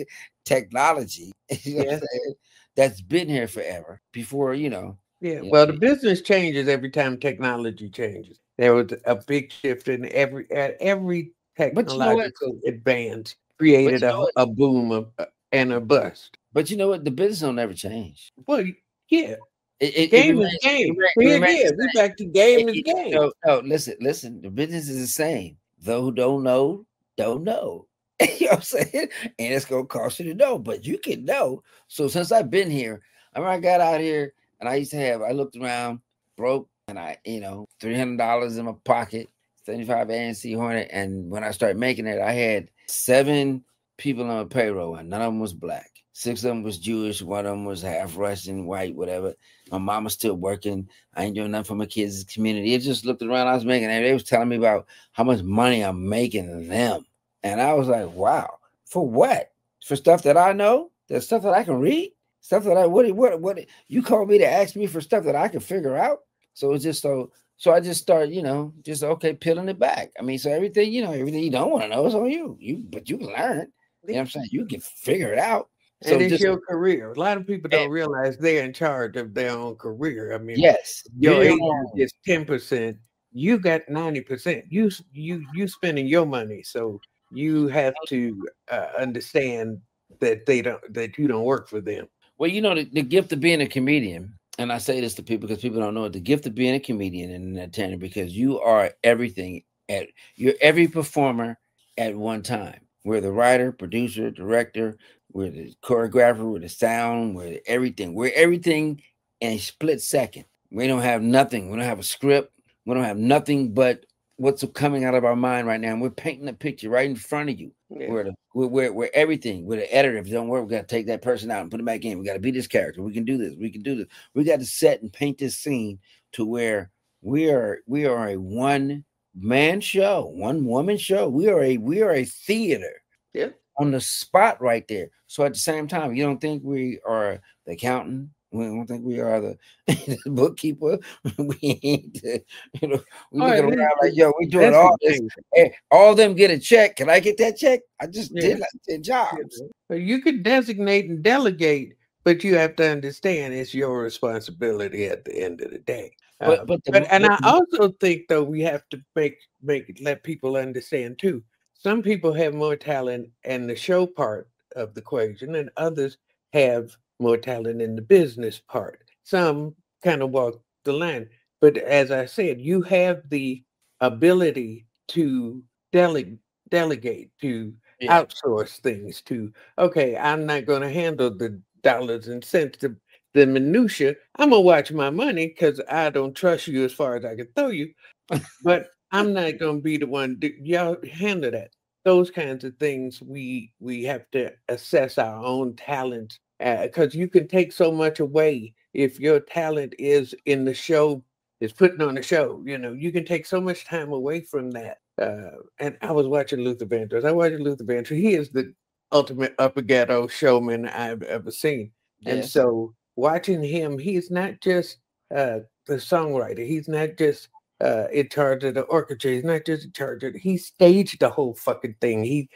technology. You know yeah. That's been here forever before, you know. Yeah, well, the business changes every time technology changes. There was a big shift in every at every technological you know advance created you know a, a boom of, uh, and a bust. But you know what? The business don't ever change. Well, yeah. It, it, game it is game. It, it, it, we back to game is game. No, no, listen, listen. The business is the same. Those who don't know, don't know. You know what I'm saying? And it's going to cost you to know, but you can know. So since I've been here, I mean, I got out here. And I used to have, I looked around, broke, and I, you know, three hundred dollars in my pocket, seventy-five A N C Hornet. And when I started making it, I had seven people on my payroll, and none of them was black. Six of them was Jewish. One of them was half Russian, white, whatever. My mom was still working. I ain't doing nothing for my kids' community. It just looked around, I was making it. They was telling me about how much money I'm making them. And I was like, wow, for what? For stuff that I know? There's stuff that I can read? Stuff that I what what what you called me to ask me for stuff that I could figure out. So it's just so so I just started, you know, just okay, peeling it back. I mean, so everything, you know, everything you don't want to know is on you. You but you can learn. You know what I'm saying? You can figure it out. So and it's just, your career. A lot of people don't and, realize they're in charge of their own career. I mean, yes, your agent is ten percent. You got ninety percent. You you you spending your money, so you have to uh, understand that they don't that you don't work for them. Well, you know, the, the gift of being a comedian, and I say this to people because people don't know it, the gift of being a comedian and an entertainer, because you are everything at you're every performer at one time. We're the writer, producer, director, we're the choreographer, we're the sound, we're everything. We're everything in a split second. We don't have nothing. We don't have a script. We don't have nothing but what's coming out of our mind right now. And we're painting a picture right in front of you. Yeah. We're, the, we're, we're, we're everything. We're the editor. If it don't work, we got to take that person out and put it back in. We got to be this character. We can do this. We can do this. We got to set and paint this scene to where we are we are a one man show, one woman show. We are a we are a theater. Yeah. On the spot right there. So at the same time, you don't think we are the accountant. We don't think we are the, the bookkeeper. We ain't, you know, we looking right, around like, yo, we doing all this. Hey, all of them get a check. Can I get that check? I just yeah. did like ten jobs. But you could designate and delegate, but you have to understand it's your responsibility at the end of the day. But, uh, but, the, but and the, I also think though we have to make make let people understand too. Some people have more talent in the show part of the equation, and others have more talent in the business part. Some kind of walk the line. But as I said, you have the ability to dele- delegate, to yeah. outsource things to, okay, I'm not going to handle the dollars and cents, the, the minutia. I'm going to watch my money because I don't trust you as far as I can throw you. But I'm not going to be the one to y'all handle that. Those kinds of things, we we have to assess our own talent. Because uh, you can take so much away if your talent is in the show, is putting on the show. You know, you can take so much time away from that. Uh, and I was watching Luther Vandross. I watched Luther Vandross. He is the ultimate upper ghetto showman I've ever seen. Yeah. And so watching him, he's not just uh, the songwriter. He's not just uh, in charge of the orchestra. He's not just in charge of it. He staged the whole fucking thing. He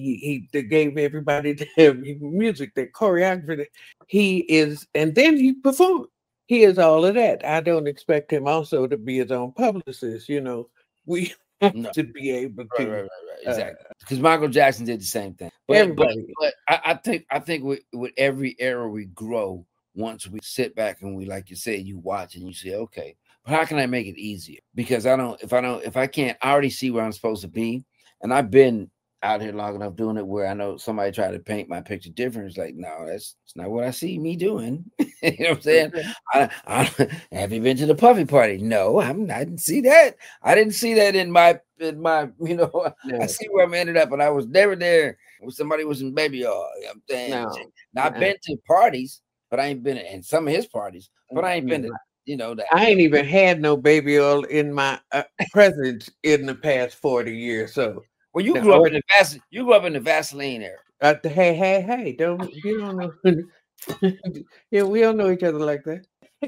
he he gave everybody the music, the choreography. He is, and then he performed. He is all of that. I don't expect him also to be his own publicist. You know, we have no. to be able to. Right, right, right, right. Exactly. Because uh, Michael Jackson did the same thing. But, but, but I, I think I think with, with every era we grow. Once we sit back and we, like you said, you watch and you say, okay, how can I make it easier? Because I don't, if I don't, if I can't, I already see where I'm supposed to be. And I've been out here long enough doing it where I know somebody tried to paint my picture different. It's like, no, that's, that's not what I see me doing. You know what I'm saying? I, I, have you been to the Puffy party? No, I'm, I didn't see that. I didn't see that in my, in my, you know, no. I see where I'm ended up, and I was never there when somebody was in Baby All. You know what I'm saying? No. Now, I've no. been to parties, but I ain't been in some of his parties, but I ain't been to, you know, that. I ain't even had no Baby All in my uh, presence in the past forty years. So, well, you grew no, up in the Vas- you grew up in the Vaseline era. Uh, hey, hey, hey! Don't you don't know? Yeah, we don't know each other like that.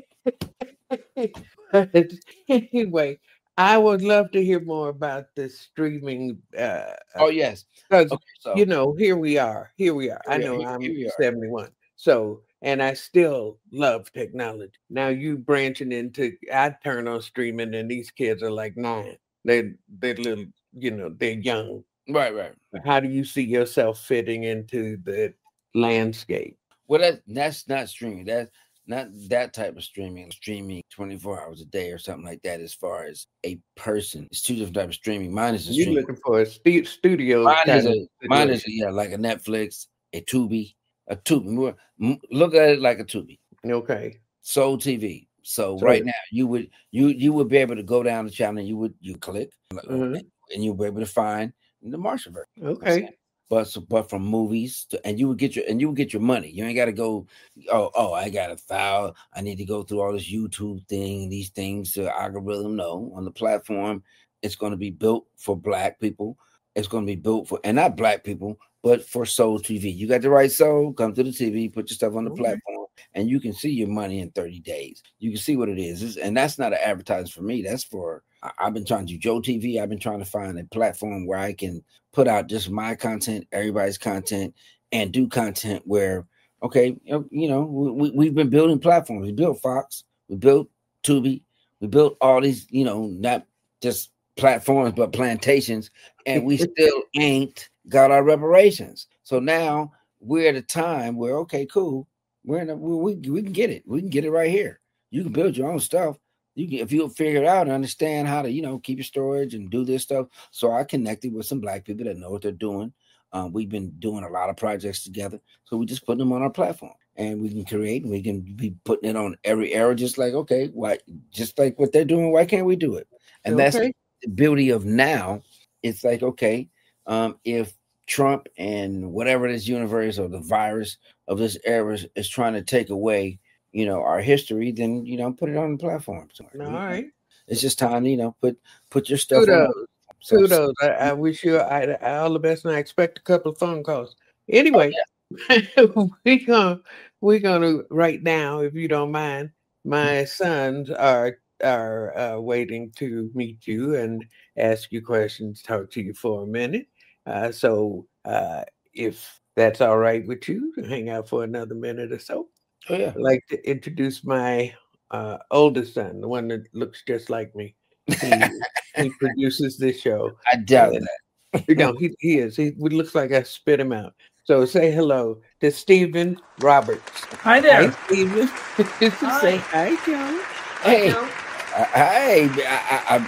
But anyway, I would love to hear more about the streaming. Uh, oh yes, because okay, so. you know, here we are. Here we are. Here I know here, I'm here seventy-one. So, and I still love technology. Now you branching into, I turn on streaming, and these kids are like nine. They they're little, you know, they're young. Right, right. How do you see yourself fitting into the landscape? Well, that that's not streaming. That's not that type of streaming. Streaming twenty-four hours a day or something like that. As far as a person, it's two different types of streaming. Mine is a You're streaming. looking for a st- studio. Mine is a, mine is a, yeah, like a Netflix, a Tubi, a Tubi. Look at it like a Tubi. Okay. Soul T V. So, so right now, you would you you would be able to go down the channel and you would you click mm-hmm. and you'll be able to find the Marshaverse. Okay. But so, but from movies to, and you would get your and you would get your money. You ain't got to go. Oh, oh, I got a file. I need to go through all this YouTube thing, these things to algorithm. No, on the platform, it's going to be built for Black people. It's going to be built for, and not Black people, but for Soul T V. You got the right soul. Come to the T V. Put your stuff on the okay. platform, and you can see your money in thirty days. You can see what it is, it's, and that's not an advertisement for me. That's for. I've been trying to do Joe T V. I've been trying to find a platform where I can put out just my content, everybody's content, and do content where, okay, you know, we, we've been building platforms. We built Fox, we built Tubi, we built all these, you know, not just platforms, but plantations, and we still ain't got our reparations. So now we're at a time where, okay, cool, we're in a, we, we can get it. We can get it right here. You can build your own stuff. You can, if you'll figure it out and understand how to, you know, keep your storage and do this stuff. So I connected with some Black people that know what they're doing. Um, we've been doing a lot of projects together. So we just putting them on our platform, and we can create, and we can be putting it on every era, just like, okay, why, just like what they're doing. Why can't we do it? And okay. That's the beauty of now. It's like, okay, um, if Trump and whatever this universe or the virus of this era is, is trying to take away, you know, our history, then, you know, put it on the platform. All right. It's just time, you know, put put your stuff Kudos. on. So, Kudos. I, I wish you I, I, all the best, and I expect a couple of phone calls. Anyway, oh, yeah. we're gonna we're gonna right now, if you don't mind, my sons are are uh, waiting to meet you and ask you questions, talk to you for a minute. Uh, so uh, if that's all right with you, hang out for another minute or so. Oh, yeah. I'd like to introduce my uh, oldest son, the one that looks just like me. He, he produces this show. I doubt and, that. You know, he, he is. He, he looks like I spit him out. So say hello to Stephen Roberts. Hi there. Hi, Stephen. Hi. Say hi, Joe. Hey. Hi, uh, hey, I, I,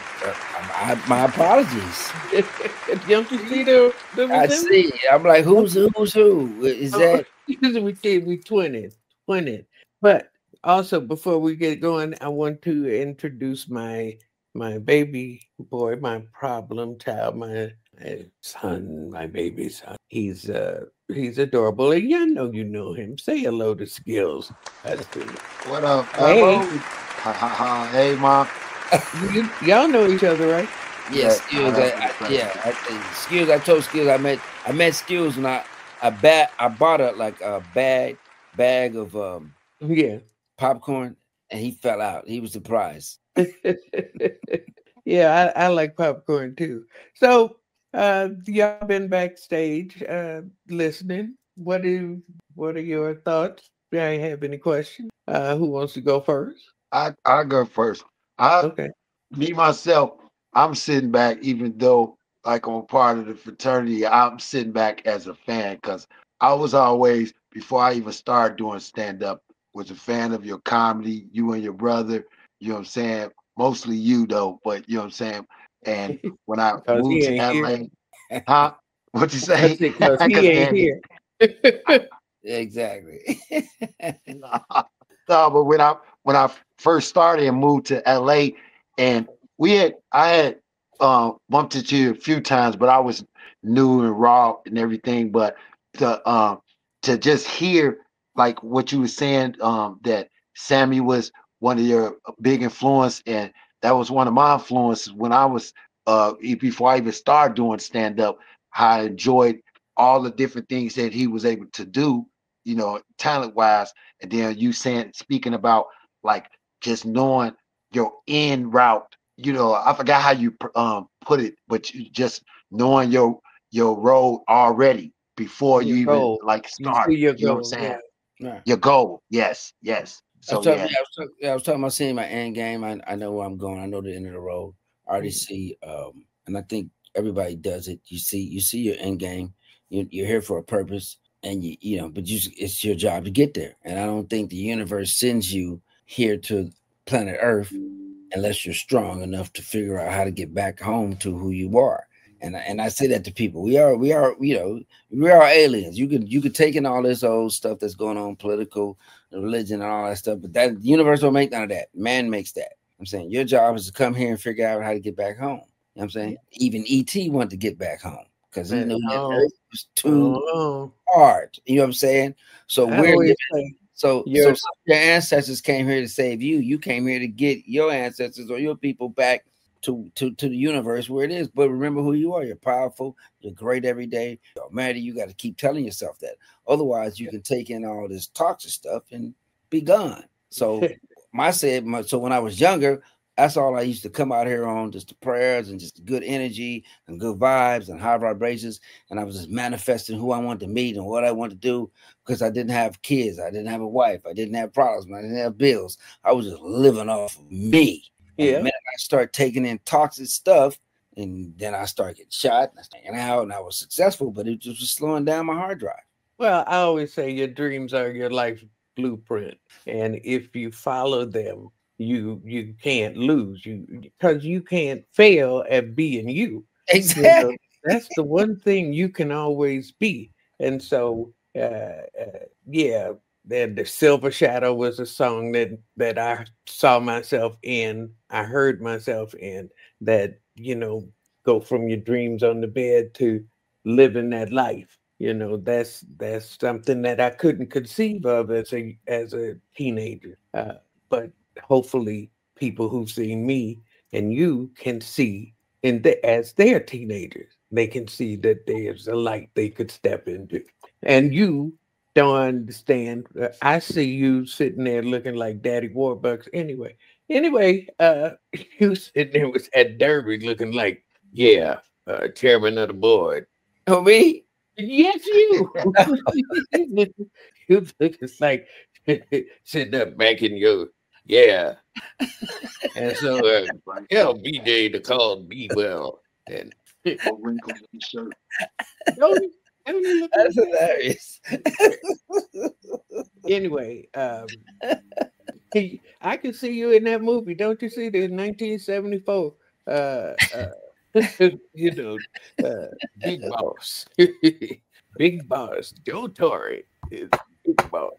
I, I, my apologies. Don't you see the, the I see. I'm like, who's who's who? Is that? we did. We twinning. It. But also, before we get going, I want to introduce my my baby boy, my problem child, my, my son, my baby son. He's uh he's adorable, and you know you know him. Say hello to Skills. What up? Hey, ha, ha, ha. Hey, Mom. you, y'all know each other, right? Yes, yeah, Skills. I, I, yeah, I, Skills. I told Skills I met I met Skills when I I bat I bought a like a bag. bag of um yeah popcorn, and he fell out. He was surprised. Yeah, I, I like popcorn too. So uh y'all been backstage uh listening. What do what are your thoughts? Do I have any questions? Uh who wants to go first? I I go first. I okay. Me myself, I'm sitting back, even though like I'm part of the fraternity, I'm sitting back as a fan, because I was always, before I even started doing stand-up, was a fan of your comedy, you and your brother, you know what I'm saying? mostly you though. But you know what I'm saying. And when I moved to L A, here. huh? What you say? Because he ain't here. Exactly. no, but when I when I first started and moved to L A, and we had I had uh, bumped into you a few times, but I was new and raw and everything. But to um to just hear like what you were saying, um, that Sammy was one of your big influence, and that was one of my influences when I was uh before I even started doing stand up. I enjoyed all the different things that he was able to do, you know, talent wise. And then you saying, speaking about like just knowing your end route, you know, I forgot how you um put it, but you just knowing your your road already before your you even goal. Like start. You, you know what I'm saying? Yeah. Your goal. Yes, yes. So I was talking, yeah. yeah, I was talking, yeah, I was talking about seeing my end game. I, I know where I'm going. I know the end of the road. I already see, um, and I think everybody does it. You see, you see your end game. You, you're here for a purpose, and you, you know, but you, it's your job to get there. And I don't think the universe sends you here to planet Earth unless you're strong enough to figure out how to get back home to who you are. And and I say that to people. We are, we are, you know, we are aliens. You can you can take in all this old stuff that's going on, political, religion, and all that stuff, but that the universe don't make none of that. Man makes that. I'm saying your job is to come here and figure out how to get back home. You know what I'm saying? Even E T wanted to get back home because he knew that Earth was too oh. hard. You know what I'm saying? So I we're so, so your ancestors came here to save you. You came here to get your ancestors or your people back to, to, to the universe where it is. But remember who you are. You're powerful. You're great every day. You're married. You got to keep telling yourself that. Otherwise, you can take in all this toxic stuff and be gone. So my said, my, so when I was younger, that's all I used to come out here on, just the prayers and just good energy and good vibes and high vibrations. And I was just manifesting who I wanted to meet and what I wanted to do because I didn't have kids. I didn't have a wife. I didn't have problems. I didn't have bills. I was just living off of me. Yeah. And the minute I start taking in toxic stuff, and then I started getting shot and I started hanging out, and I was successful, but it just was slowing down my hard drive. Well, I always say your dreams are your life's blueprint, and if you follow them, you you can't lose. You because you can't fail at being you. Exactly. You know, that's the one thing you can always be. And so, uh, uh, yeah. Then the Silver Shadow was a song that that I saw myself in. I heard myself in that, you know, go from your dreams on the bed to living that life. You know, that's that's something that I couldn't conceive of as a as a teenager. Uh, but hopefully people who've seen me and you can see in the, as their teenagers, they can see that there's a light they could step into. And you don't understand. Uh, I see you sitting there looking like Daddy Warbucks anyway. Anyway, uh, you sitting there with at Derby looking like, yeah, uh, chairman of the board. Oh, me? Yes, you. You look like sitting up back in your, yeah. And so, uh, hell, B J to call B well. And wrinkles in the shirt. That's hilarious. Anyway, um, he, I can see you in that movie. Don't you see the nineteen seventy-four? Uh, uh, you know, uh, Big Boss, Big Boss. Joe Torre is Big Boss.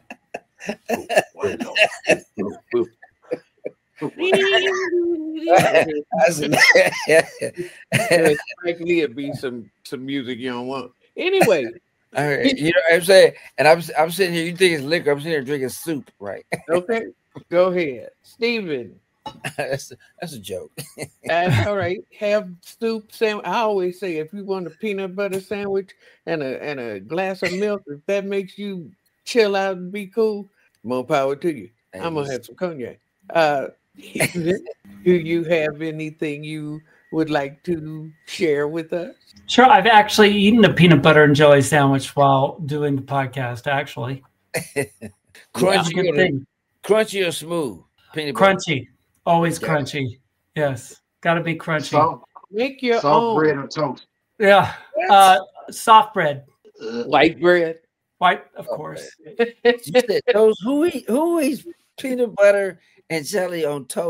Likely it'd be some some music you don't want. Anyway, all right, you know what I'm saying, and I'm I'm sitting here. You think it's liquor? I'm sitting here drinking soup, right? Okay, go ahead, Stephen. that's that's a joke. uh, all right, have soup sandwich. I always say if you want a peanut butter sandwich and a and a glass of milk, if that makes you chill out and be cool, more power to you. Hey, I'm gonna have some cognac. Uh, do you have anything you would like to share with us? Sure. I've actually eaten a peanut butter and jelly sandwich while doing the podcast, actually. Crunchy, yeah, or, crunchy or smooth? Peanut crunchy. Butter. Always yeah. Crunchy. Yes. Got to be crunchy. Soft, Make your soft own. bread or toast? Yeah. Uh, soft bread. White bread? White, of course. You said toast. Who, eat, who eats peanut butter and jelly on toast?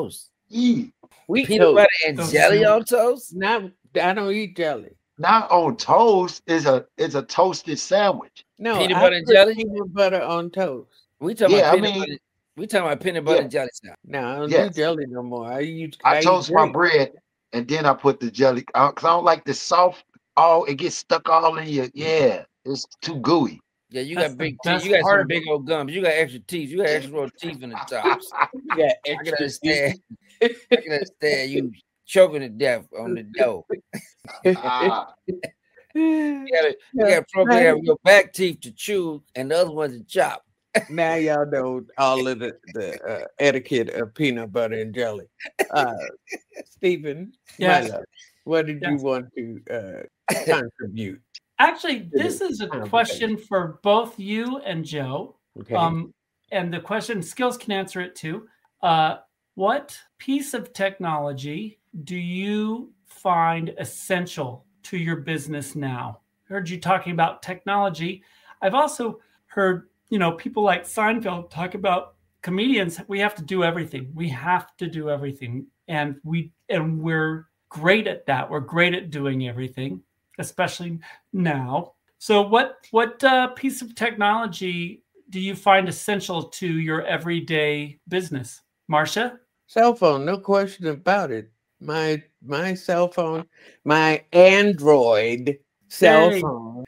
eat. Wheat Peanut toast. butter and jelly on toast? Not, I don't eat jelly. Not on toast. Is a it's a toasted sandwich. No, Peanut I butter and put jelly? peanut butter on toast. We talking Yeah, about I peanut mean- butter. We talking about peanut butter Yeah. and jelly now. No, I don't Yes. do jelly no more. I use. I eat toast my grapes. bread and then I put the jelly because I don't like the soft. All it gets stuck all in your. Yeah, it's too gooey. Yeah, you That's got the big teeth. best You got part some of big old gums. You got extra teeth. You got extra row teeth in the tops. Yeah, I can extra understand. I can understand you choking to death on the dough. Ah, You got to you Yeah. got appropriate have your back teeth to chew and the other ones to chop. Now y'all know all of the, the uh, etiquette of peanut butter and jelly. Uh, Stephen, my Yes. love, what did you Yes. want to uh, contribute? Actually, this It is a is. question for both you and Joe. Okay. Um, and the question, Skills can answer it too. Uh, what piece of technology do you find essential to your business now? I heard you talking about technology. I've also heard, you know, people like Seinfeld talk about comedians. We have to do everything. We have to do everything. And we and we're great at that. We're great at doing everything, especially now. So what what uh, piece of technology do you find essential to your everyday business? Marcia? Cell phone, no question about it. My my cell phone, my Android cell Yay. phone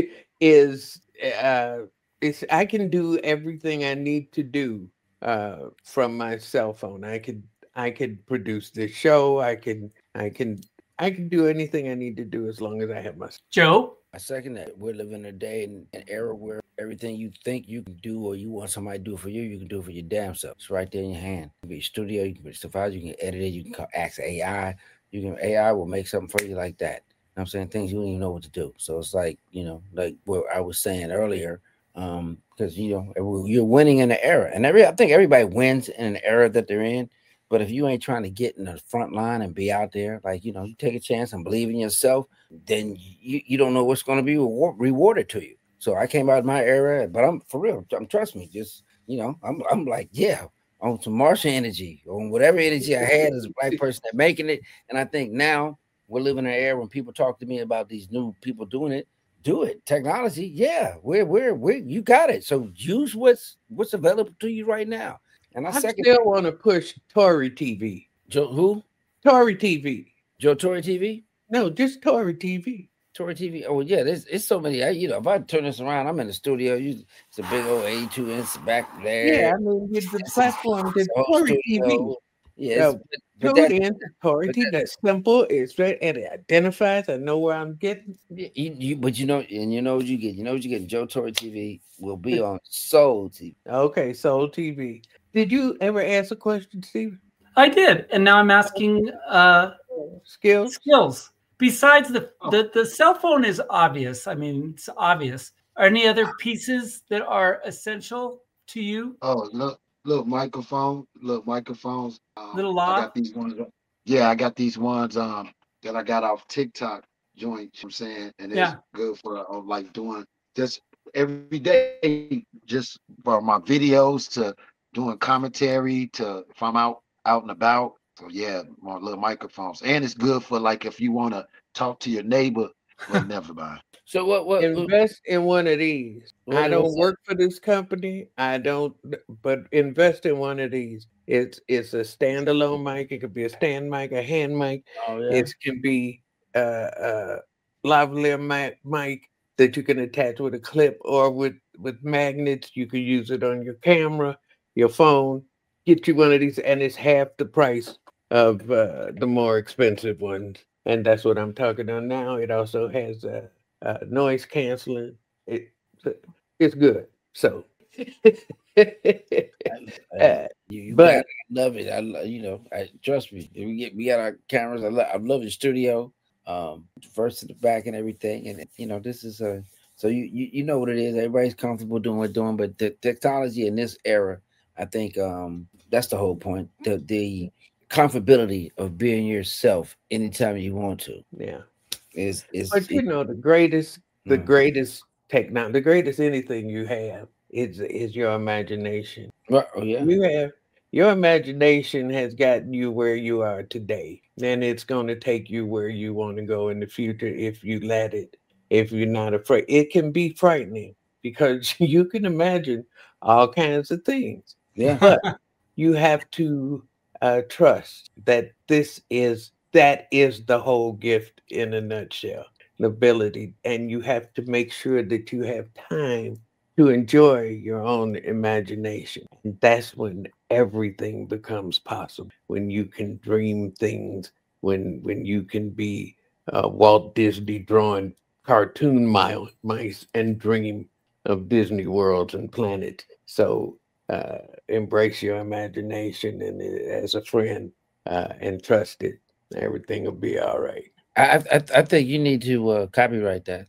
is uh it's I can do everything I need to do uh from my cell phone. I could I could produce this show, I can I can I can do anything I need to do as long as I have my Joe? I second that. We're living a day in an era where everything you think you can do or you want somebody to do for you, you can do for your damn self. It's right there in your hand. You can be a studio, you can put stuff out, you can edit it, you can call, ask A I. You can A I will make something for you like that. You know what I'm saying? Things you don't even know what to do. So it's like, you know, like what I was saying earlier, um, because you know, you're winning in the era. And every I think everybody wins in an era that they're in. But if you ain't trying to get in the front line and be out there, like, you know, you take a chance and believe in yourself, then you, you don't know what's going to be reward, rewarded to you. So I came out of my era, but I'm for real. I'm trust me, just, you know, I'm I'm like, yeah, on some Martian energy, on whatever energy I had as a black person that making it. And I think now we're living in an era when people talk to me about these new people doing it, do it. Technology, yeah, we're we're we you got it. So use what's what's available to you right now. And I, I second still want to push Tory T V. Joe who? Tory T V. Joe Tory T V? No, just Tory T V. Tory T V. Oh yeah, there's it's so many. I, you know, if I turn this around, I'm in the studio. You, it's a big old eighty-two inch back there. Yeah, I mean, it's the platform is Tory T V. Yes, Uh, but, but Tune that- in to Tory but T V. that- That's simple. It's straight and it identifies. I know where I'm getting. you, you, but you know, and you know what you get. You know what you get. Joe Tory T V will be on Soul T V. Okay, Soul T V. Did you ever ask a question, Steve? I did. And now I'm asking uh, skills. Skills. Besides the, the the cell phone is obvious. I mean, it's obvious. Are any other pieces that are essential to you? Oh, look, look, microphone, look, microphones. Um, Little I law? got these ones. Yeah, I got these ones um that I got off TikTok joint. You know what I'm saying, and it's Yeah. good for uh, like doing just every day, just for my videos to doing commentary to if I'm out out and about. So yeah, my little microphones, and it's good for like if you want to talk to your neighbor. Well, never mind. So what? What? Invest in one of these. What I is don't that? work for this company. I don't, but invest in one of these. It's it's a standalone mic. It could be a stand mic, a hand mic. Oh, yeah. It can be a, a lavalier mic, mic that you can attach with a clip or with with magnets. You can use it on your camera, your phone. Get you one of these, and it's half the price of uh, the more expensive ones. And that's what I'm talking on now. It also has a, a noise canceling. It it's good. So, uh, You, you but got it. I love it. I lo- you know, I trust me. We get we got our cameras. I love I love the studio, um, first to the back and everything. And you know, this is a so you you, you know what it is. Everybody's comfortable doing what they're doing, but the technology in this era, I think um that's the whole point. The the comfortability of being yourself anytime you want to. Yeah. Is is But you it- know, the greatest, the Mm. greatest technology, the greatest anything you have is is your imagination. Right, oh, yeah. You have your imagination has gotten you where you are today. And it's going to take you where you want to go in the future if you let it, if you're not afraid. It can be frightening because you can imagine all kinds of things. Yeah. But you have to uh, trust that this is, that is the whole gift in a nutshell, the ability. And you have to make sure that you have time to enjoy your own imagination. And that's when everything becomes possible, when you can dream things, when when you can be uh, Walt Disney drawing cartoon mi- mice and dream of Disney worlds and planets. So uh, embrace your imagination and uh, as a friend uh, and trust it. Everything will be all right. I I, I think you need to uh, copyright that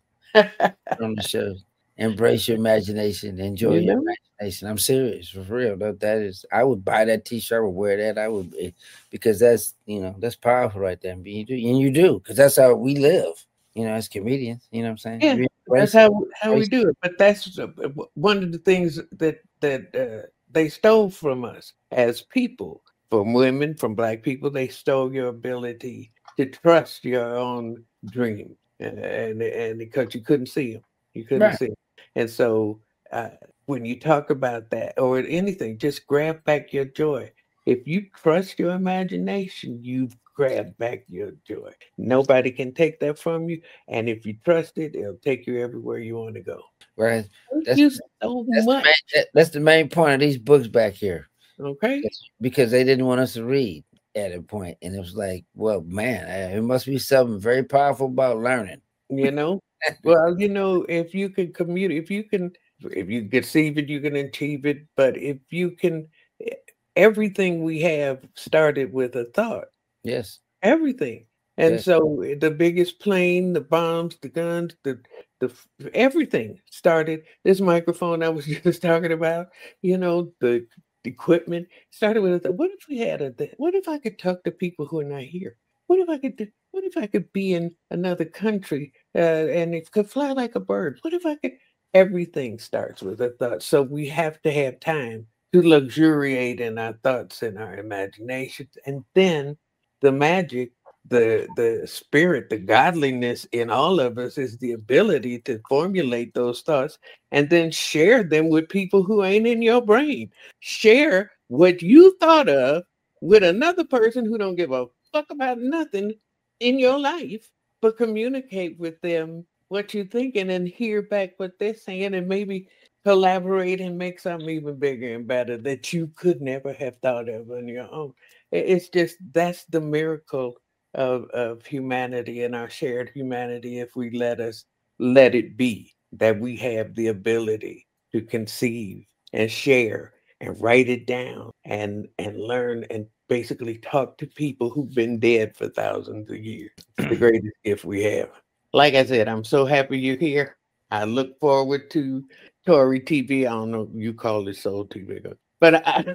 on the show. Embrace your imagination. Enjoy You your know? imagination. I'm serious, for real. That that is. I would buy that T-shirt. I would wear that. I would, eh, because that's, you know, that's powerful right there. And you do, and you do, because that's how we live. You know, as comedians. You know what I'm saying? Yeah, You that's embrace it. how how we Embrace it. do it. But that's uh, w- one of the things that that uh, they stole from us as people, from women, from Black people. They stole your ability to trust your own dream, and and, and because you couldn't see them, you couldn't Right. see 'em. And so uh, when you talk about that or anything, just grab back your joy. If you trust your imagination, you've grabbed back your joy. Nobody can take that from you. And if you trust it, it'll take you everywhere you want to go. Right. Thank That's you so that's the much. main, that- that's the main point of these books back here. Okay. It's because they didn't want us to read at a point, and it was like, well, man, uh, it must be something very powerful about learning. You know, well, you know, if you can communicate, if you can, if you conceive it, you can achieve it. But if you can, e- everything we have started with a thought. Yes. Everything. And Yes. so eh, the biggest plane, the bombs, the guns, the the f- everything started. This microphone I was just talking about, you know, the equipment started with a thought. What if we had a? th- What if I could talk to people who are not here? What if I could? do- What if I could be in another country uh, and it could fly like a bird? What if I could? Everything starts with a thought. So we have to have time to luxuriate in our thoughts and our imaginations, and then the magic, the the spirit, the godliness in all of us is the ability to formulate those thoughts and then share them with people who ain't in your brain. Share what you thought of with another person who don't give a fuck about nothing in your life, but communicate with them what you're thinking and hear back what they're saying and maybe collaborate and make something even bigger and better that you could never have thought of on your own. I- It's just that's the miracle of, of humanity and our shared humanity if we let us let it be that we have the ability to conceive and share and write it down and and learn and basically talk to people who've been dead for thousands of years. It's the greatest gift we have. Like I said, I'm so happy you're here. I look forward to Tory T V. I don't know if you call it Soul T V, but I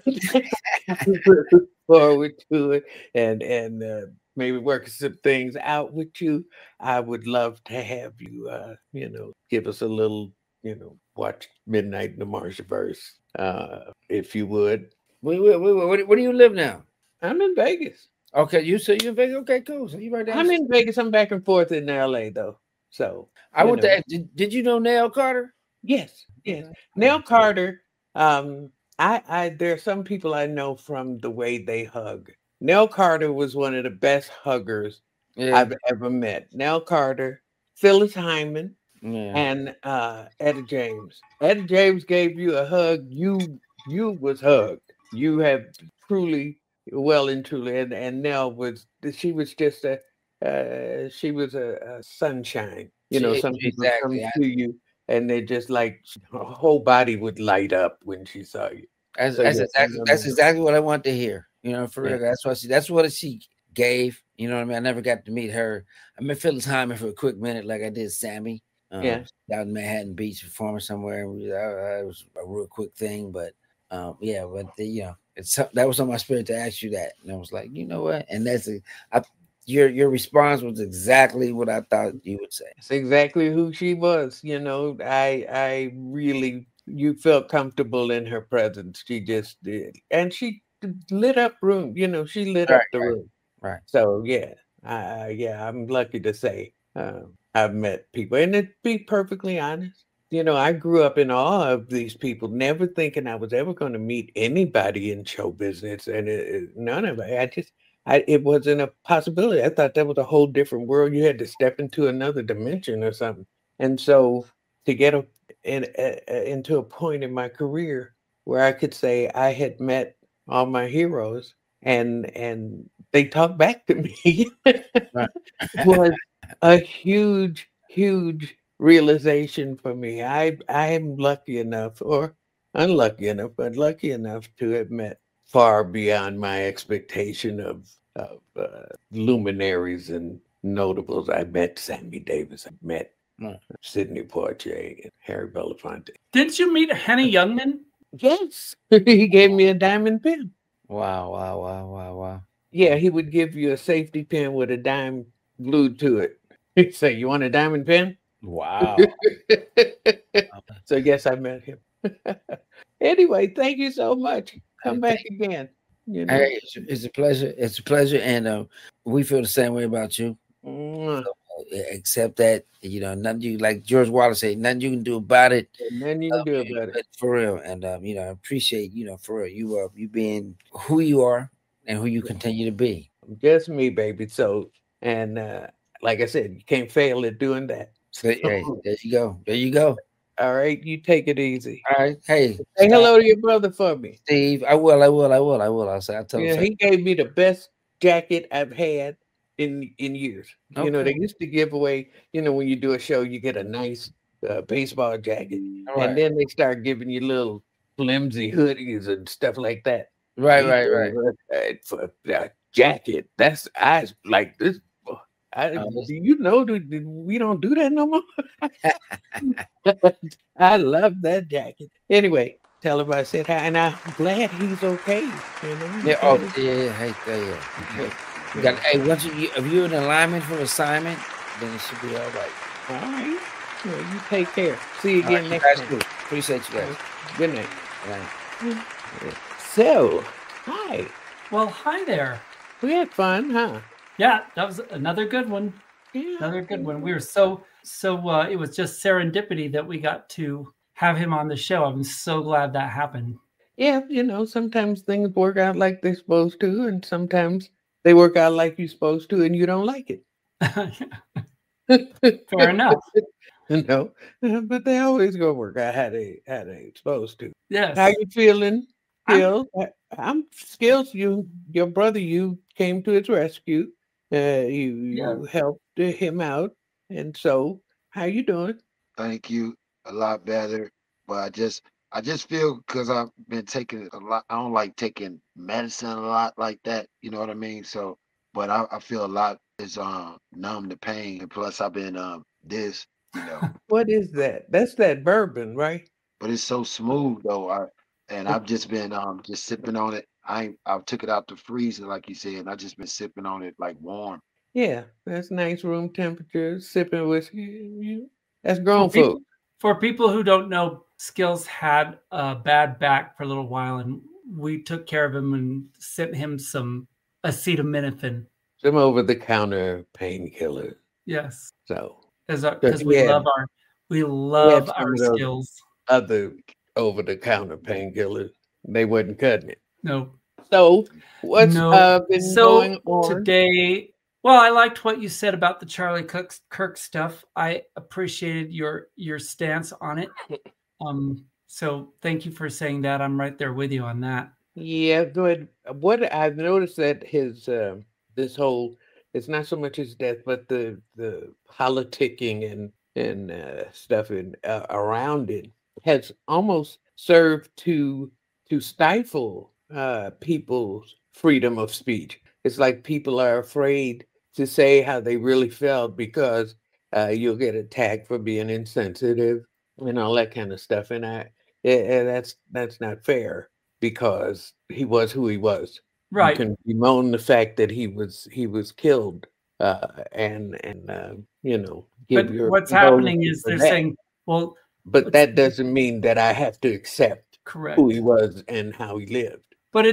look forward to it and and uh, maybe working some things out with you. I would love to have you, uh, you know, give us a little, you know, watch Midnight in the Marshaverse, uh, if you would. Wait, wait, wait, wait. Where, where do you live now? I'm in Vegas. Okay, you so you in Vegas? Okay, cool. So you right down. I'm in Vegas. I'm back and forth in L A though. So I you went know. to. ask, Did, did you know Nell Carter? Yes, yes. Nell Carter. Um, I, I, there are some people I know from the way they hug. Nell Carter was one of the best huggers Yeah. I've ever met. Nell Carter, Phyllis Hyman, Yeah. and uh, Etta James. Etta James gave you a hug. You, you was hugged. You have truly, well and truly, and and Nell was. She was just a. Uh, she was a, a sunshine. You know, She- some people exactly. come to you and they just like her whole body would light up when she saw you. That's, So, that's yeah, exactly I that's mean, exactly what I want to hear. You know, for Yeah. real. That's what she that's what she gave. You know what I mean? I never got to meet her. I met Phyllis Hyman for a quick minute, like I did Sammy. Um, Yeah. Out in Manhattan Beach performing somewhere. And we, uh, it was a real quick thing, but um, yeah, but the, you know, it's that was on my spirit to ask you that, and I was like, you know what? And that's a, I, your your response was exactly what I thought you would say. That's exactly who she was. You know, I I really you felt comfortable in her presence. She just did, and she lit up room. You know, she lit Right, up the right. room. Right. So yeah, I, yeah, I'm lucky to say uh, I've met people, and to be perfectly honest, you know, I grew up in awe of these people, never thinking I was ever going to meet anybody in show business, and it, it, none of it. I just, I, it wasn't a possibility. I thought that was a whole different world. You had to step into another dimension or something. And so to get a, in, a, into a point in my career where I could say I had met all my heroes, and and they talk back to me, was a huge, huge realization for me. I I am lucky enough, or unlucky enough, but lucky enough to have met far beyond my expectation of of uh, luminaries and notables. I met Sammy Davis. I met mm. Sidney Poitier and Harry Belafonte. Didn't you meet Henny Youngman? Yes, he gave me a diamond pin. Wow! Wow! Wow! Wow! Wow! Yeah, he would give you a safety pin with a dime glued to it. He'd say, "You want a diamond pin?" Wow. So yes, I met him. Anyway, thank you so much. Come back again. You know? Hey, it's, it's a pleasure. It's a pleasure, and uh, we feel the same way about you. Mm. So, uh, except that, you know, nothing you, like George Wallace said, nothing you can do about it. Nothing you can do about it. For real, and um, you know, I appreciate, you know, for real, you uh, you being who you are and who you continue to be. Just me, baby. So, and uh, like I said, you can't fail at doing that. So, hey, there you go. There you go. All right, you take it easy. All right, hey, say hello to your brother for me, Steve. I will. I will. I will. I will. I'll say. I'll tell him. Yeah, he gave me the best jacket I've had in in years. Okay. You know, they used to give away. You know, when you do a show, you get a nice uh, baseball jacket, right. And then they start giving you little flimsy hoodies and stuff like that. Right, right, right. Uh, for a jacket, that's I like this. I, do you know that we don't do that no more? I love that jacket. Anyway, tell him I said hi, and I'm glad he's okay. You know? Yeah. Oh, yeah. Yeah. Hey, yeah. yeah. You got. Hey, once you if you're in alignment for assignment, then it should be all right. All right. Well, you take care. See you again right, next time. time. Appreciate you guys. Good night. Good night. So, hi. Well, hi there. We had fun, huh? Yeah, that was another good one. Yeah. Another good one. We were so, so uh, it was just serendipity that we got to have him on the show. I'm so glad that happened. Yeah, you know, sometimes things work out like they're supposed to, and sometimes they work out like you're supposed to, and you don't like it. Fair enough. No, but they always go work out how they how they supposed to. Yes. How you feeling, Skills? I'm, I'm Skills. You, your brother, you came to his rescue. Uh, you you Yeah. helped him out, and so how you doing? Thank you. A lot better, but I just I just feel because I've been taking a lot. I don't like taking medicine a lot like that. You know what I mean? So, but I, I feel a lot is um numb the pain, and plus I've been um this, you know. What is that? That's that bourbon, right? But it's so smooth though. I and I've just been um just sipping on it. I ain't, I took it out the freezer like you said, and I just been sipping on it like warm. Yeah, that's nice room temperature. Sipping whiskey. You, that's grown For people, food. for people who don't know, Skills had a bad back for a little while, and we took care of him and sent him some acetaminophen. Some over-the-counter painkiller. Yes. So because we had, love our we love our Skills. Other over-the-counter painkillers, they wasn't cutting it. No. So what's no. uh, been so going on today? Well, I liked what you said about the Charlie Kirk, Kirk stuff. I appreciated your your stance on it. Um, so thank you for saying that. I'm right there with you on that. Yeah, good. What I've noticed that his uh, this whole it's not so much his death, but the the politicking and and uh, stuff in, uh, around it has almost served to to stifle uh, people's freedom of speech. It's like people are afraid to say how they really felt because uh, you'll get attacked for being insensitive and all that kind of stuff. And I, and that's that's not fair because he was who he was. Right. You can bemoan the fact that he was he was killed, uh, and and uh, you know. Give but your what's happening is they're that. saying, well, but that doesn't mean that I have to accept correct who he was and how he lived. But it's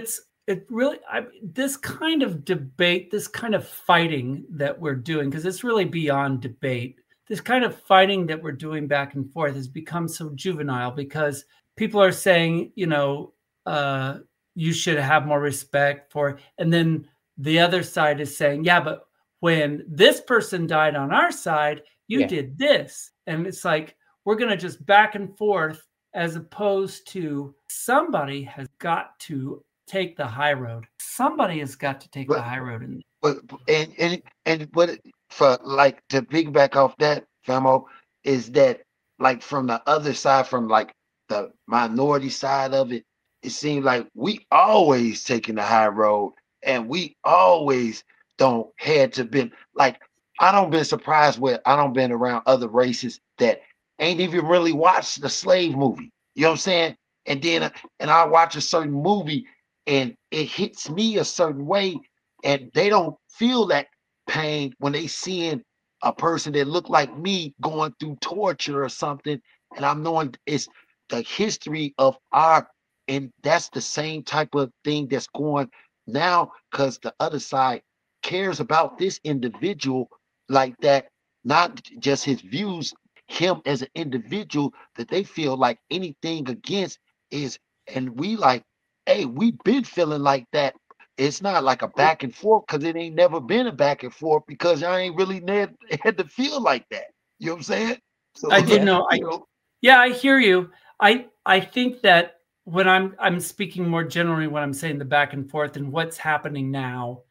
it really, I, this kind of debate, this kind of fighting that we're doing, because it's really beyond debate. This kind of fighting that we're doing back and forth has become so juvenile because people are saying, you know, uh, you should have more respect for, and then the other side is saying, yeah, but when this person died on our side, you yeah. did this. And it's like, we're going to just back and forth, as opposed to somebody has got to take the high road. Somebody has got to take but, the high road. And, but, and, and, and what for, like, to piggyback off that, Famo, is that, like, from the other side, from like the minority side of it, it seems like we always taking the high road, and we always don't had to been like, I don't been surprised with, I don't been around other races that ain't even really watched the slave movie. You know what I'm saying? And then, uh, and I watch a certain movie and it hits me a certain way, and they don't feel that pain when they seeing a person that look like me going through torture or something. And I'm knowing it's the history of our, and that's the same type of thing that's going now, because the other side cares about this individual like that, not just his views, him as an individual, that they feel like anything against is, and we like, hey, we've been feeling like that. It's not like a back and forth, because it ain't never been a back and forth, because I ain't really had, had to feel like that. You know what I'm saying? So, I did know. I, know. Yeah, I hear you. I I think that when I'm I'm speaking more generally when I'm saying the back and forth and what's happening now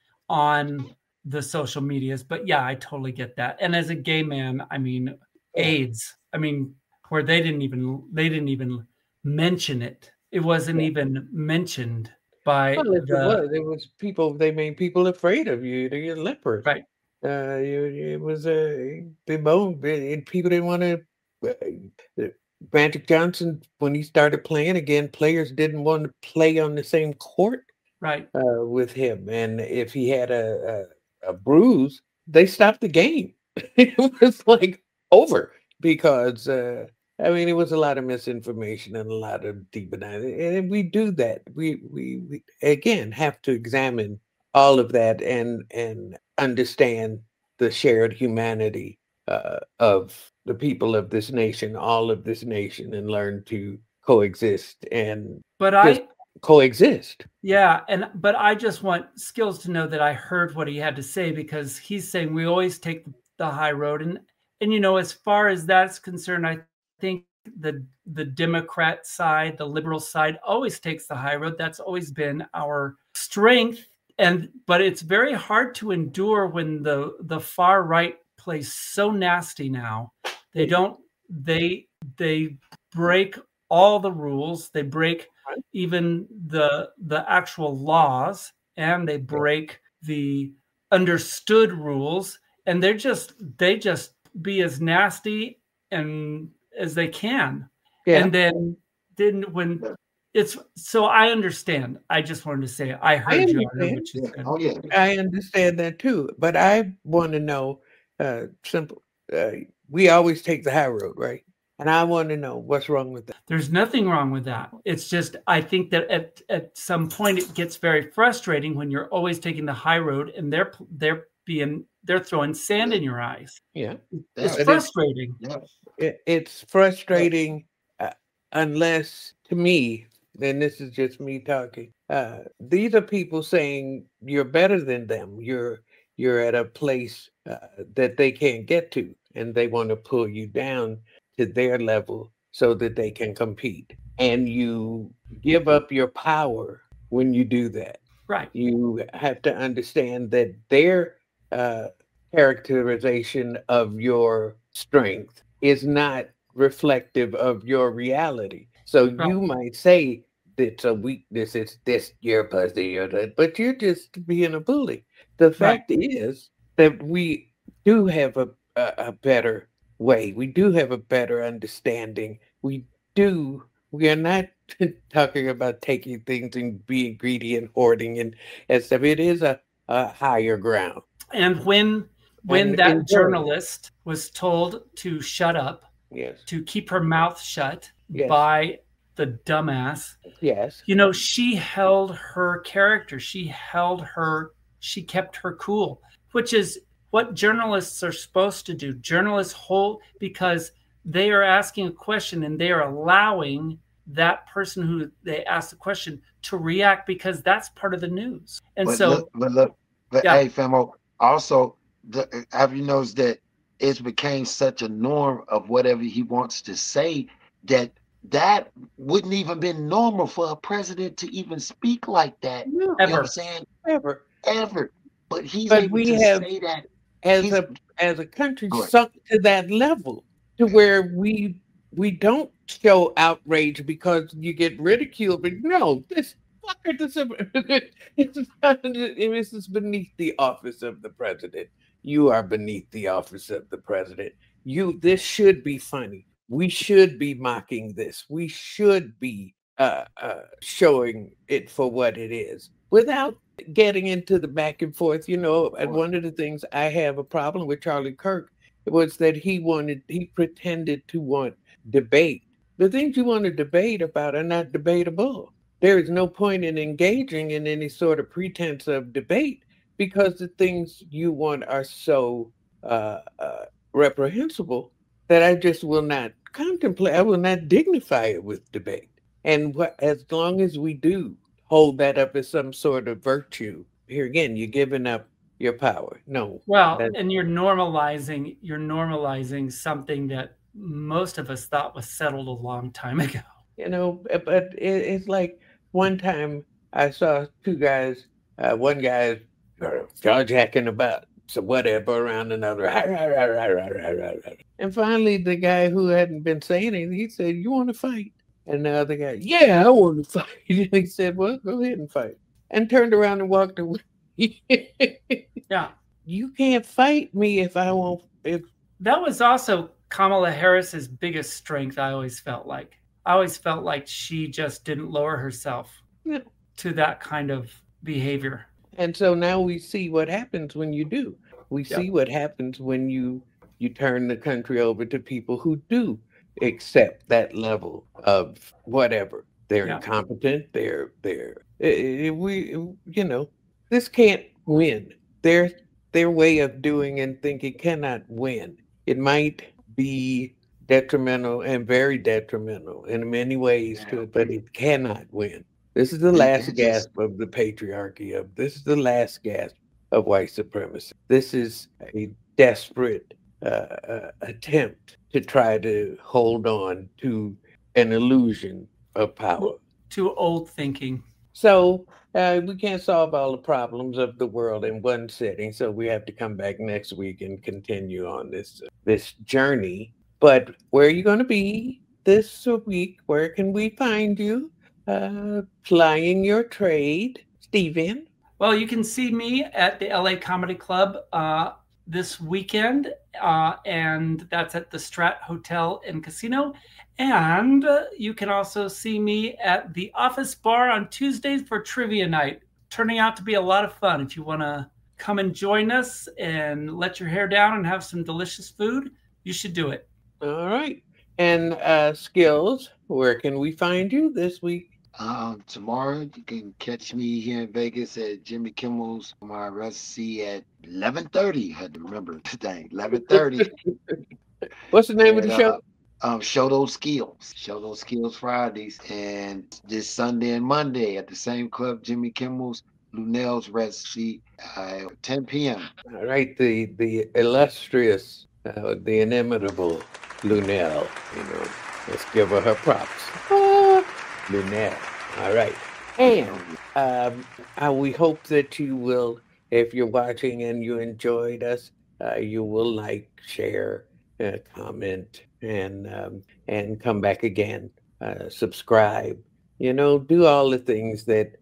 on the social medias. But yeah, I totally get that. And as a gay man, I mean, AIDS, I mean, where they didn't even they didn't even mention it. It wasn't yeah. even mentioned by well, if the, it was. It was people, they made people afraid of you. You're leopard. Right. Uh, you, it was a uh, people didn't want to. Uh, Magic Johnson, when he started playing again, players didn't want to play on the same court right uh, with him. And if he had a, a, a bruise, they stopped the game. It was like over because, uh, I mean, it was a lot of misinformation and a lot of demonizing. And we do that. We, we, we, again, have to examine all of that and, and understand the shared humanity uh, of the people of this nation, all of this nation, and learn to coexist and but I coexist. Yeah, and but I just want Skills to know that I heard what he had to say, because he's saying we always take the high road, and and you know, as far as that's concerned, I think the the Democrat side, the liberal side, always takes the high road. That's always been our strength, and but it's very hard to endure when the the far right plays so nasty now. They don't, they, they break all the rules. They break even the, the actual laws, and they break the understood rules. And they're just, they just be as nasty and as they can. Yeah. And then, then when it's, so I understand. I just wanted to say, I heard I you. Which is good. Oh, yeah. I understand that too. But I want to know, uh, simple, uh, we always take the high road, right? And I want to know what's wrong with that. There's nothing wrong with that. It's just, I think that at, at some point it gets very frustrating when you're always taking the high road and they're they're being they're throwing sand in your eyes. Yeah, it's yeah. frustrating. It's, it, it's frustrating uh, unless, to me, and this is just me talking. Uh, these are people saying you're better than them. You're you're at a place uh, that they can't get to, and they want to pull you down to their level so that they can compete. And you give up your power when you do that. Right. You have to understand that their uh, characterization of your strength is not reflective of your reality. So right. you might say it's a weakness, it's this, you're pussy, or that, but you're just being a bully. The fact right. is that we do have a, a, a better way. We do have a better understanding. We do. We are not talking about taking things and being greedy and hoarding and, and stuff. It is a, a higher ground. And when when and, that and journalist was told to shut up, yes, to keep her mouth shut yes. by the dumbass. Yes. You know, she held her character. She held her, she kept her cool, which is what journalists are supposed to do. Journalists hold, because they are asking a question and they are allowing that person who they asked the question to react, because that's part of the news. And but so, look, but look, but yeah. hey, Femo, also, the, have you noticed that it's became such a norm of whatever he wants to say that that wouldn't even been normal for a president to even speak like that. No, you know what ever. I'm saying? Ever. Ever. But he's But able we to have, say that. as He's, a as a country, Go ahead. sunk to that level to where we we don't show outrage because you get ridiculed. But no, this fucker, this is this is beneath the office of the president. You are beneath the office of the president. You, this should be funny. We should be mocking this. We should be uh, uh, showing it for what it is without getting into the back and forth. You know, and one of the things I have a problem with Charlie Kirk was that he wanted, he pretended to want debate. The things you want to debate about are not debatable. There is no point in engaging in any sort of pretense of debate because the things you want are so uh, uh, reprehensible that I just will not contemplate. I will not dignify it with debate. And wh- as long as we do hold that up as some sort of virtue, here again, you're giving up your power. No. Well, that- and you're normalizing, you're normalizing something that most of us thought was settled a long time ago. You know, but it, it's like one time I saw two guys, uh, one guy jawjacking about so whatever around another. And finally, the guy who hadn't been saying anything, he said, "You want to fight?" And the other guy, "Yeah, I want to fight." And he said, "Well, go ahead and fight." And turned around and walked away. Yeah. You can't fight me if I won't. If That was also Kamala Harris's biggest strength, I always felt like. I always felt like she just didn't lower herself Yeah. to that kind of behavior. And so now we see what happens when you do. We Yeah. see what happens when you you turn the country over to people who do accept that level of whatever. They're Yeah. incompetent. They're they're eh, eh, we you know, this can't win. Their their way of doing and thinking cannot win. It might be detrimental and very detrimental in many ways to it, but it cannot win. This is the last it just- gasp of the patriarchy of this is the last gasp of white supremacy. This is a desperate uh, uh, attempt to try to hold on to an illusion of power. Too old thinking. So uh, we can't solve all the problems of the world in one sitting. So we have to come back next week and continue on this uh, this journey. But where are you going to be this week? Where can we find you? Uh, plying your trade, Stephen. Well, you can see me at the L A Comedy Club uh, this weekend, uh, and that's at the Strat Hotel and Casino. And uh, you can also see me at the Office Bar on Tuesdays for Trivia Night, turning out to be a lot of fun. If you want to come and join us and let your hair down and have some delicious food, you should do it. All right. And uh, Skills, where can we find you this week? Um, tomorrow you can catch me here in Vegas at Jimmy Kimmel's my residency at eleven thirty. I had to remember the thing. eleven thirty. What's the name of the And, show? uh, Um, Show Those Skills. Show Those Skills Fridays. And this Sunday and Monday at the same club, Jimmy Kimmel's Lunell's residency uh, at ten p.m. All right, the the illustrious, uh, the inimitable Lunell. You know, let's give her her props. Ah, Lunell. All right, and um, uh, we hope that you will, if you're watching and you enjoyed us, uh, you will like, share, uh, comment, and um, and come back again. Uh, subscribe. You know, do all the things that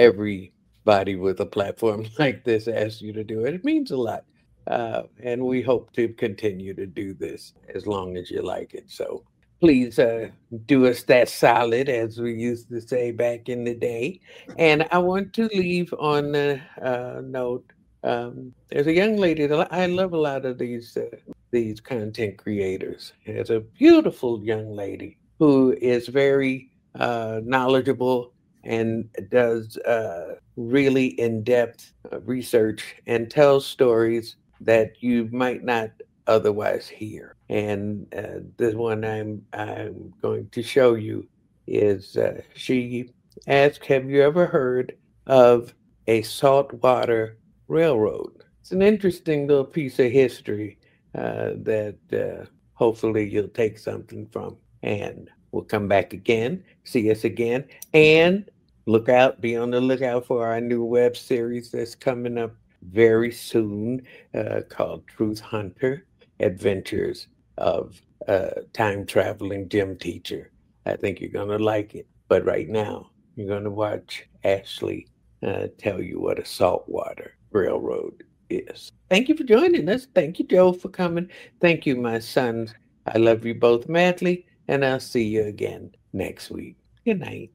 everybody with a platform like this asks you to do. And it means a lot. Uh, and we hope to continue to do this as long as you like it. So please uh, do us that solid, as we used to say back in the day. And I want to leave on the uh, note. Um, there's a young lady that I love a lot of these uh, these content creators. There's a beautiful young lady who is very uh, knowledgeable and does uh, really in-depth uh, research and tells stories that you might not otherwise hear. And uh, the one I'm I'm going to show you is uh, she asked, have you ever heard of a saltwater railroad? It's an interesting little piece of history uh, that uh, hopefully you'll take something from. And we'll come back again, see us again, and look out, be on the lookout for our new web series that's coming up very soon uh, called Truth Hunter, Adventures of a Time-Traveling Gym Teacher. I think you're going to like it. But right now, you're going to watch Ashley uh, tell you what a saltwater railroad is. Thank you for joining us. Thank you, Joe, for coming. Thank you, my sons. I love you both madly, and I'll see you again next week. Good night.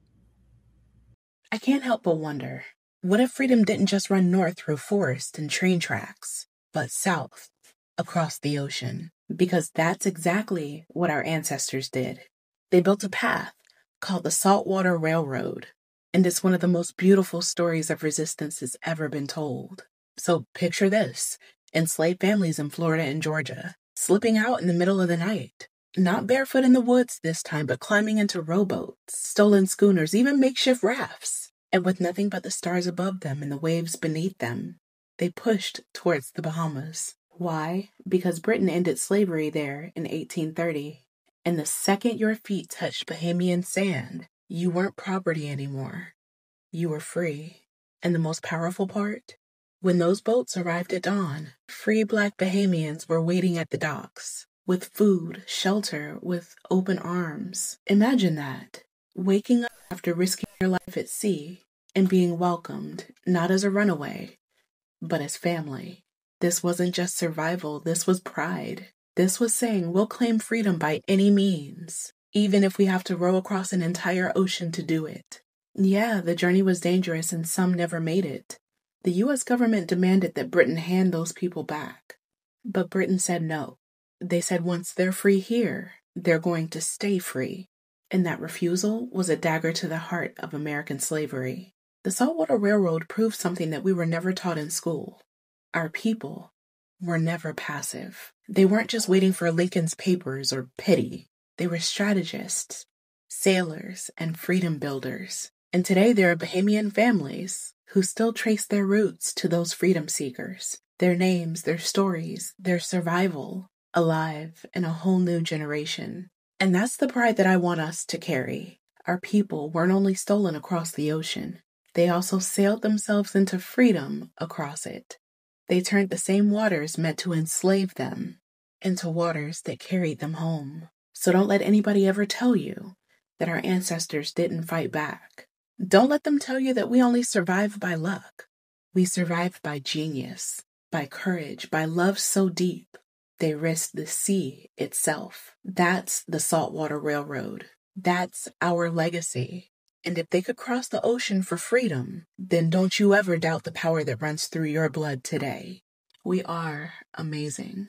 I can't help but wonder, what if freedom didn't just run north through forest and train tracks, but south, across the ocean? Because that's exactly what our ancestors did. They built a path called the Saltwater Railroad, and it's one of the most beautiful stories of resistance that's ever been told. So picture this, enslaved families in Florida and Georgia, slipping out in the middle of the night. Not barefoot in the woods this time, but climbing into rowboats, stolen schooners, even makeshift rafts. And with nothing but the stars above them and the waves beneath them, they pushed towards the Bahamas. Why? Because Britain ended slavery there in eighteen thirty. And the second your feet touched Bahamian sand, you weren't property anymore. You were free. And the most powerful part? When those boats arrived at dawn, free Black Bahamians were waiting at the docks, with food, shelter, with open arms. Imagine that, waking up after risking your life at sea and being welcomed, not as a runaway, but as family. This wasn't just survival, this was pride. This was saying we'll claim freedom by any means, even if we have to row across an entire ocean to do it. Yeah, the journey was dangerous and some never made it. The U S government demanded that Britain hand those people back. But Britain said no. They said once they're free here, they're going to stay free. And that refusal was a dagger to the heart of American slavery. The Saltwater Railroad proved something that we were never taught in school. Our people were never passive. They weren't just waiting for Lincoln's papers or pity. They were strategists, sailors, and freedom builders. And today there are Bahamian families who still trace their roots to those freedom seekers. Their names, their stories, their survival, alive in a whole new generation. And that's the pride that I want us to carry. Our people weren't only stolen across the ocean, they also sailed themselves into freedom across it. They turned the same waters meant to enslave them into waters that carried them home. So don't let anybody ever tell you that our ancestors didn't fight back. Don't let them tell you that we only survived by luck. We survived by genius, by courage, by love so deep, they risked the sea itself. That's the Saltwater Railroad. That's our legacy. And if they could cross the ocean for freedom, then don't you ever doubt the power that runs through your blood today. We are amazing.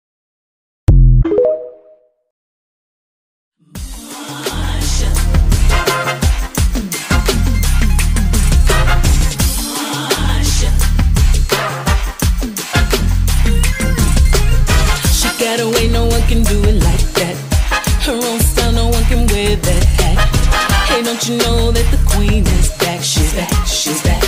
Got away, no one can do it like that. Her own style, no one can wear that hat. Hey, don't you know that the queen is back? She's back, she's back.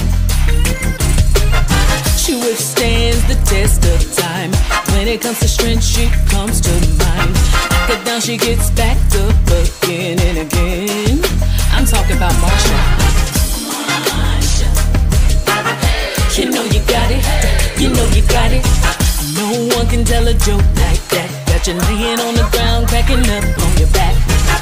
She withstands the test of time. When it comes to strength, she comes to mind. Knock it down, she gets back up again and again. I'm talking about Marsha. You know you got it, you know you got it. No one can tell a joke like that. Got you laying on the ground, cracking up on your back.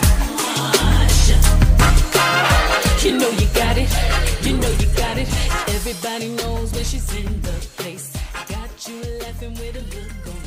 You know you got it, you know you got it. Everybody knows when she's in the place. Got you laughing with a look on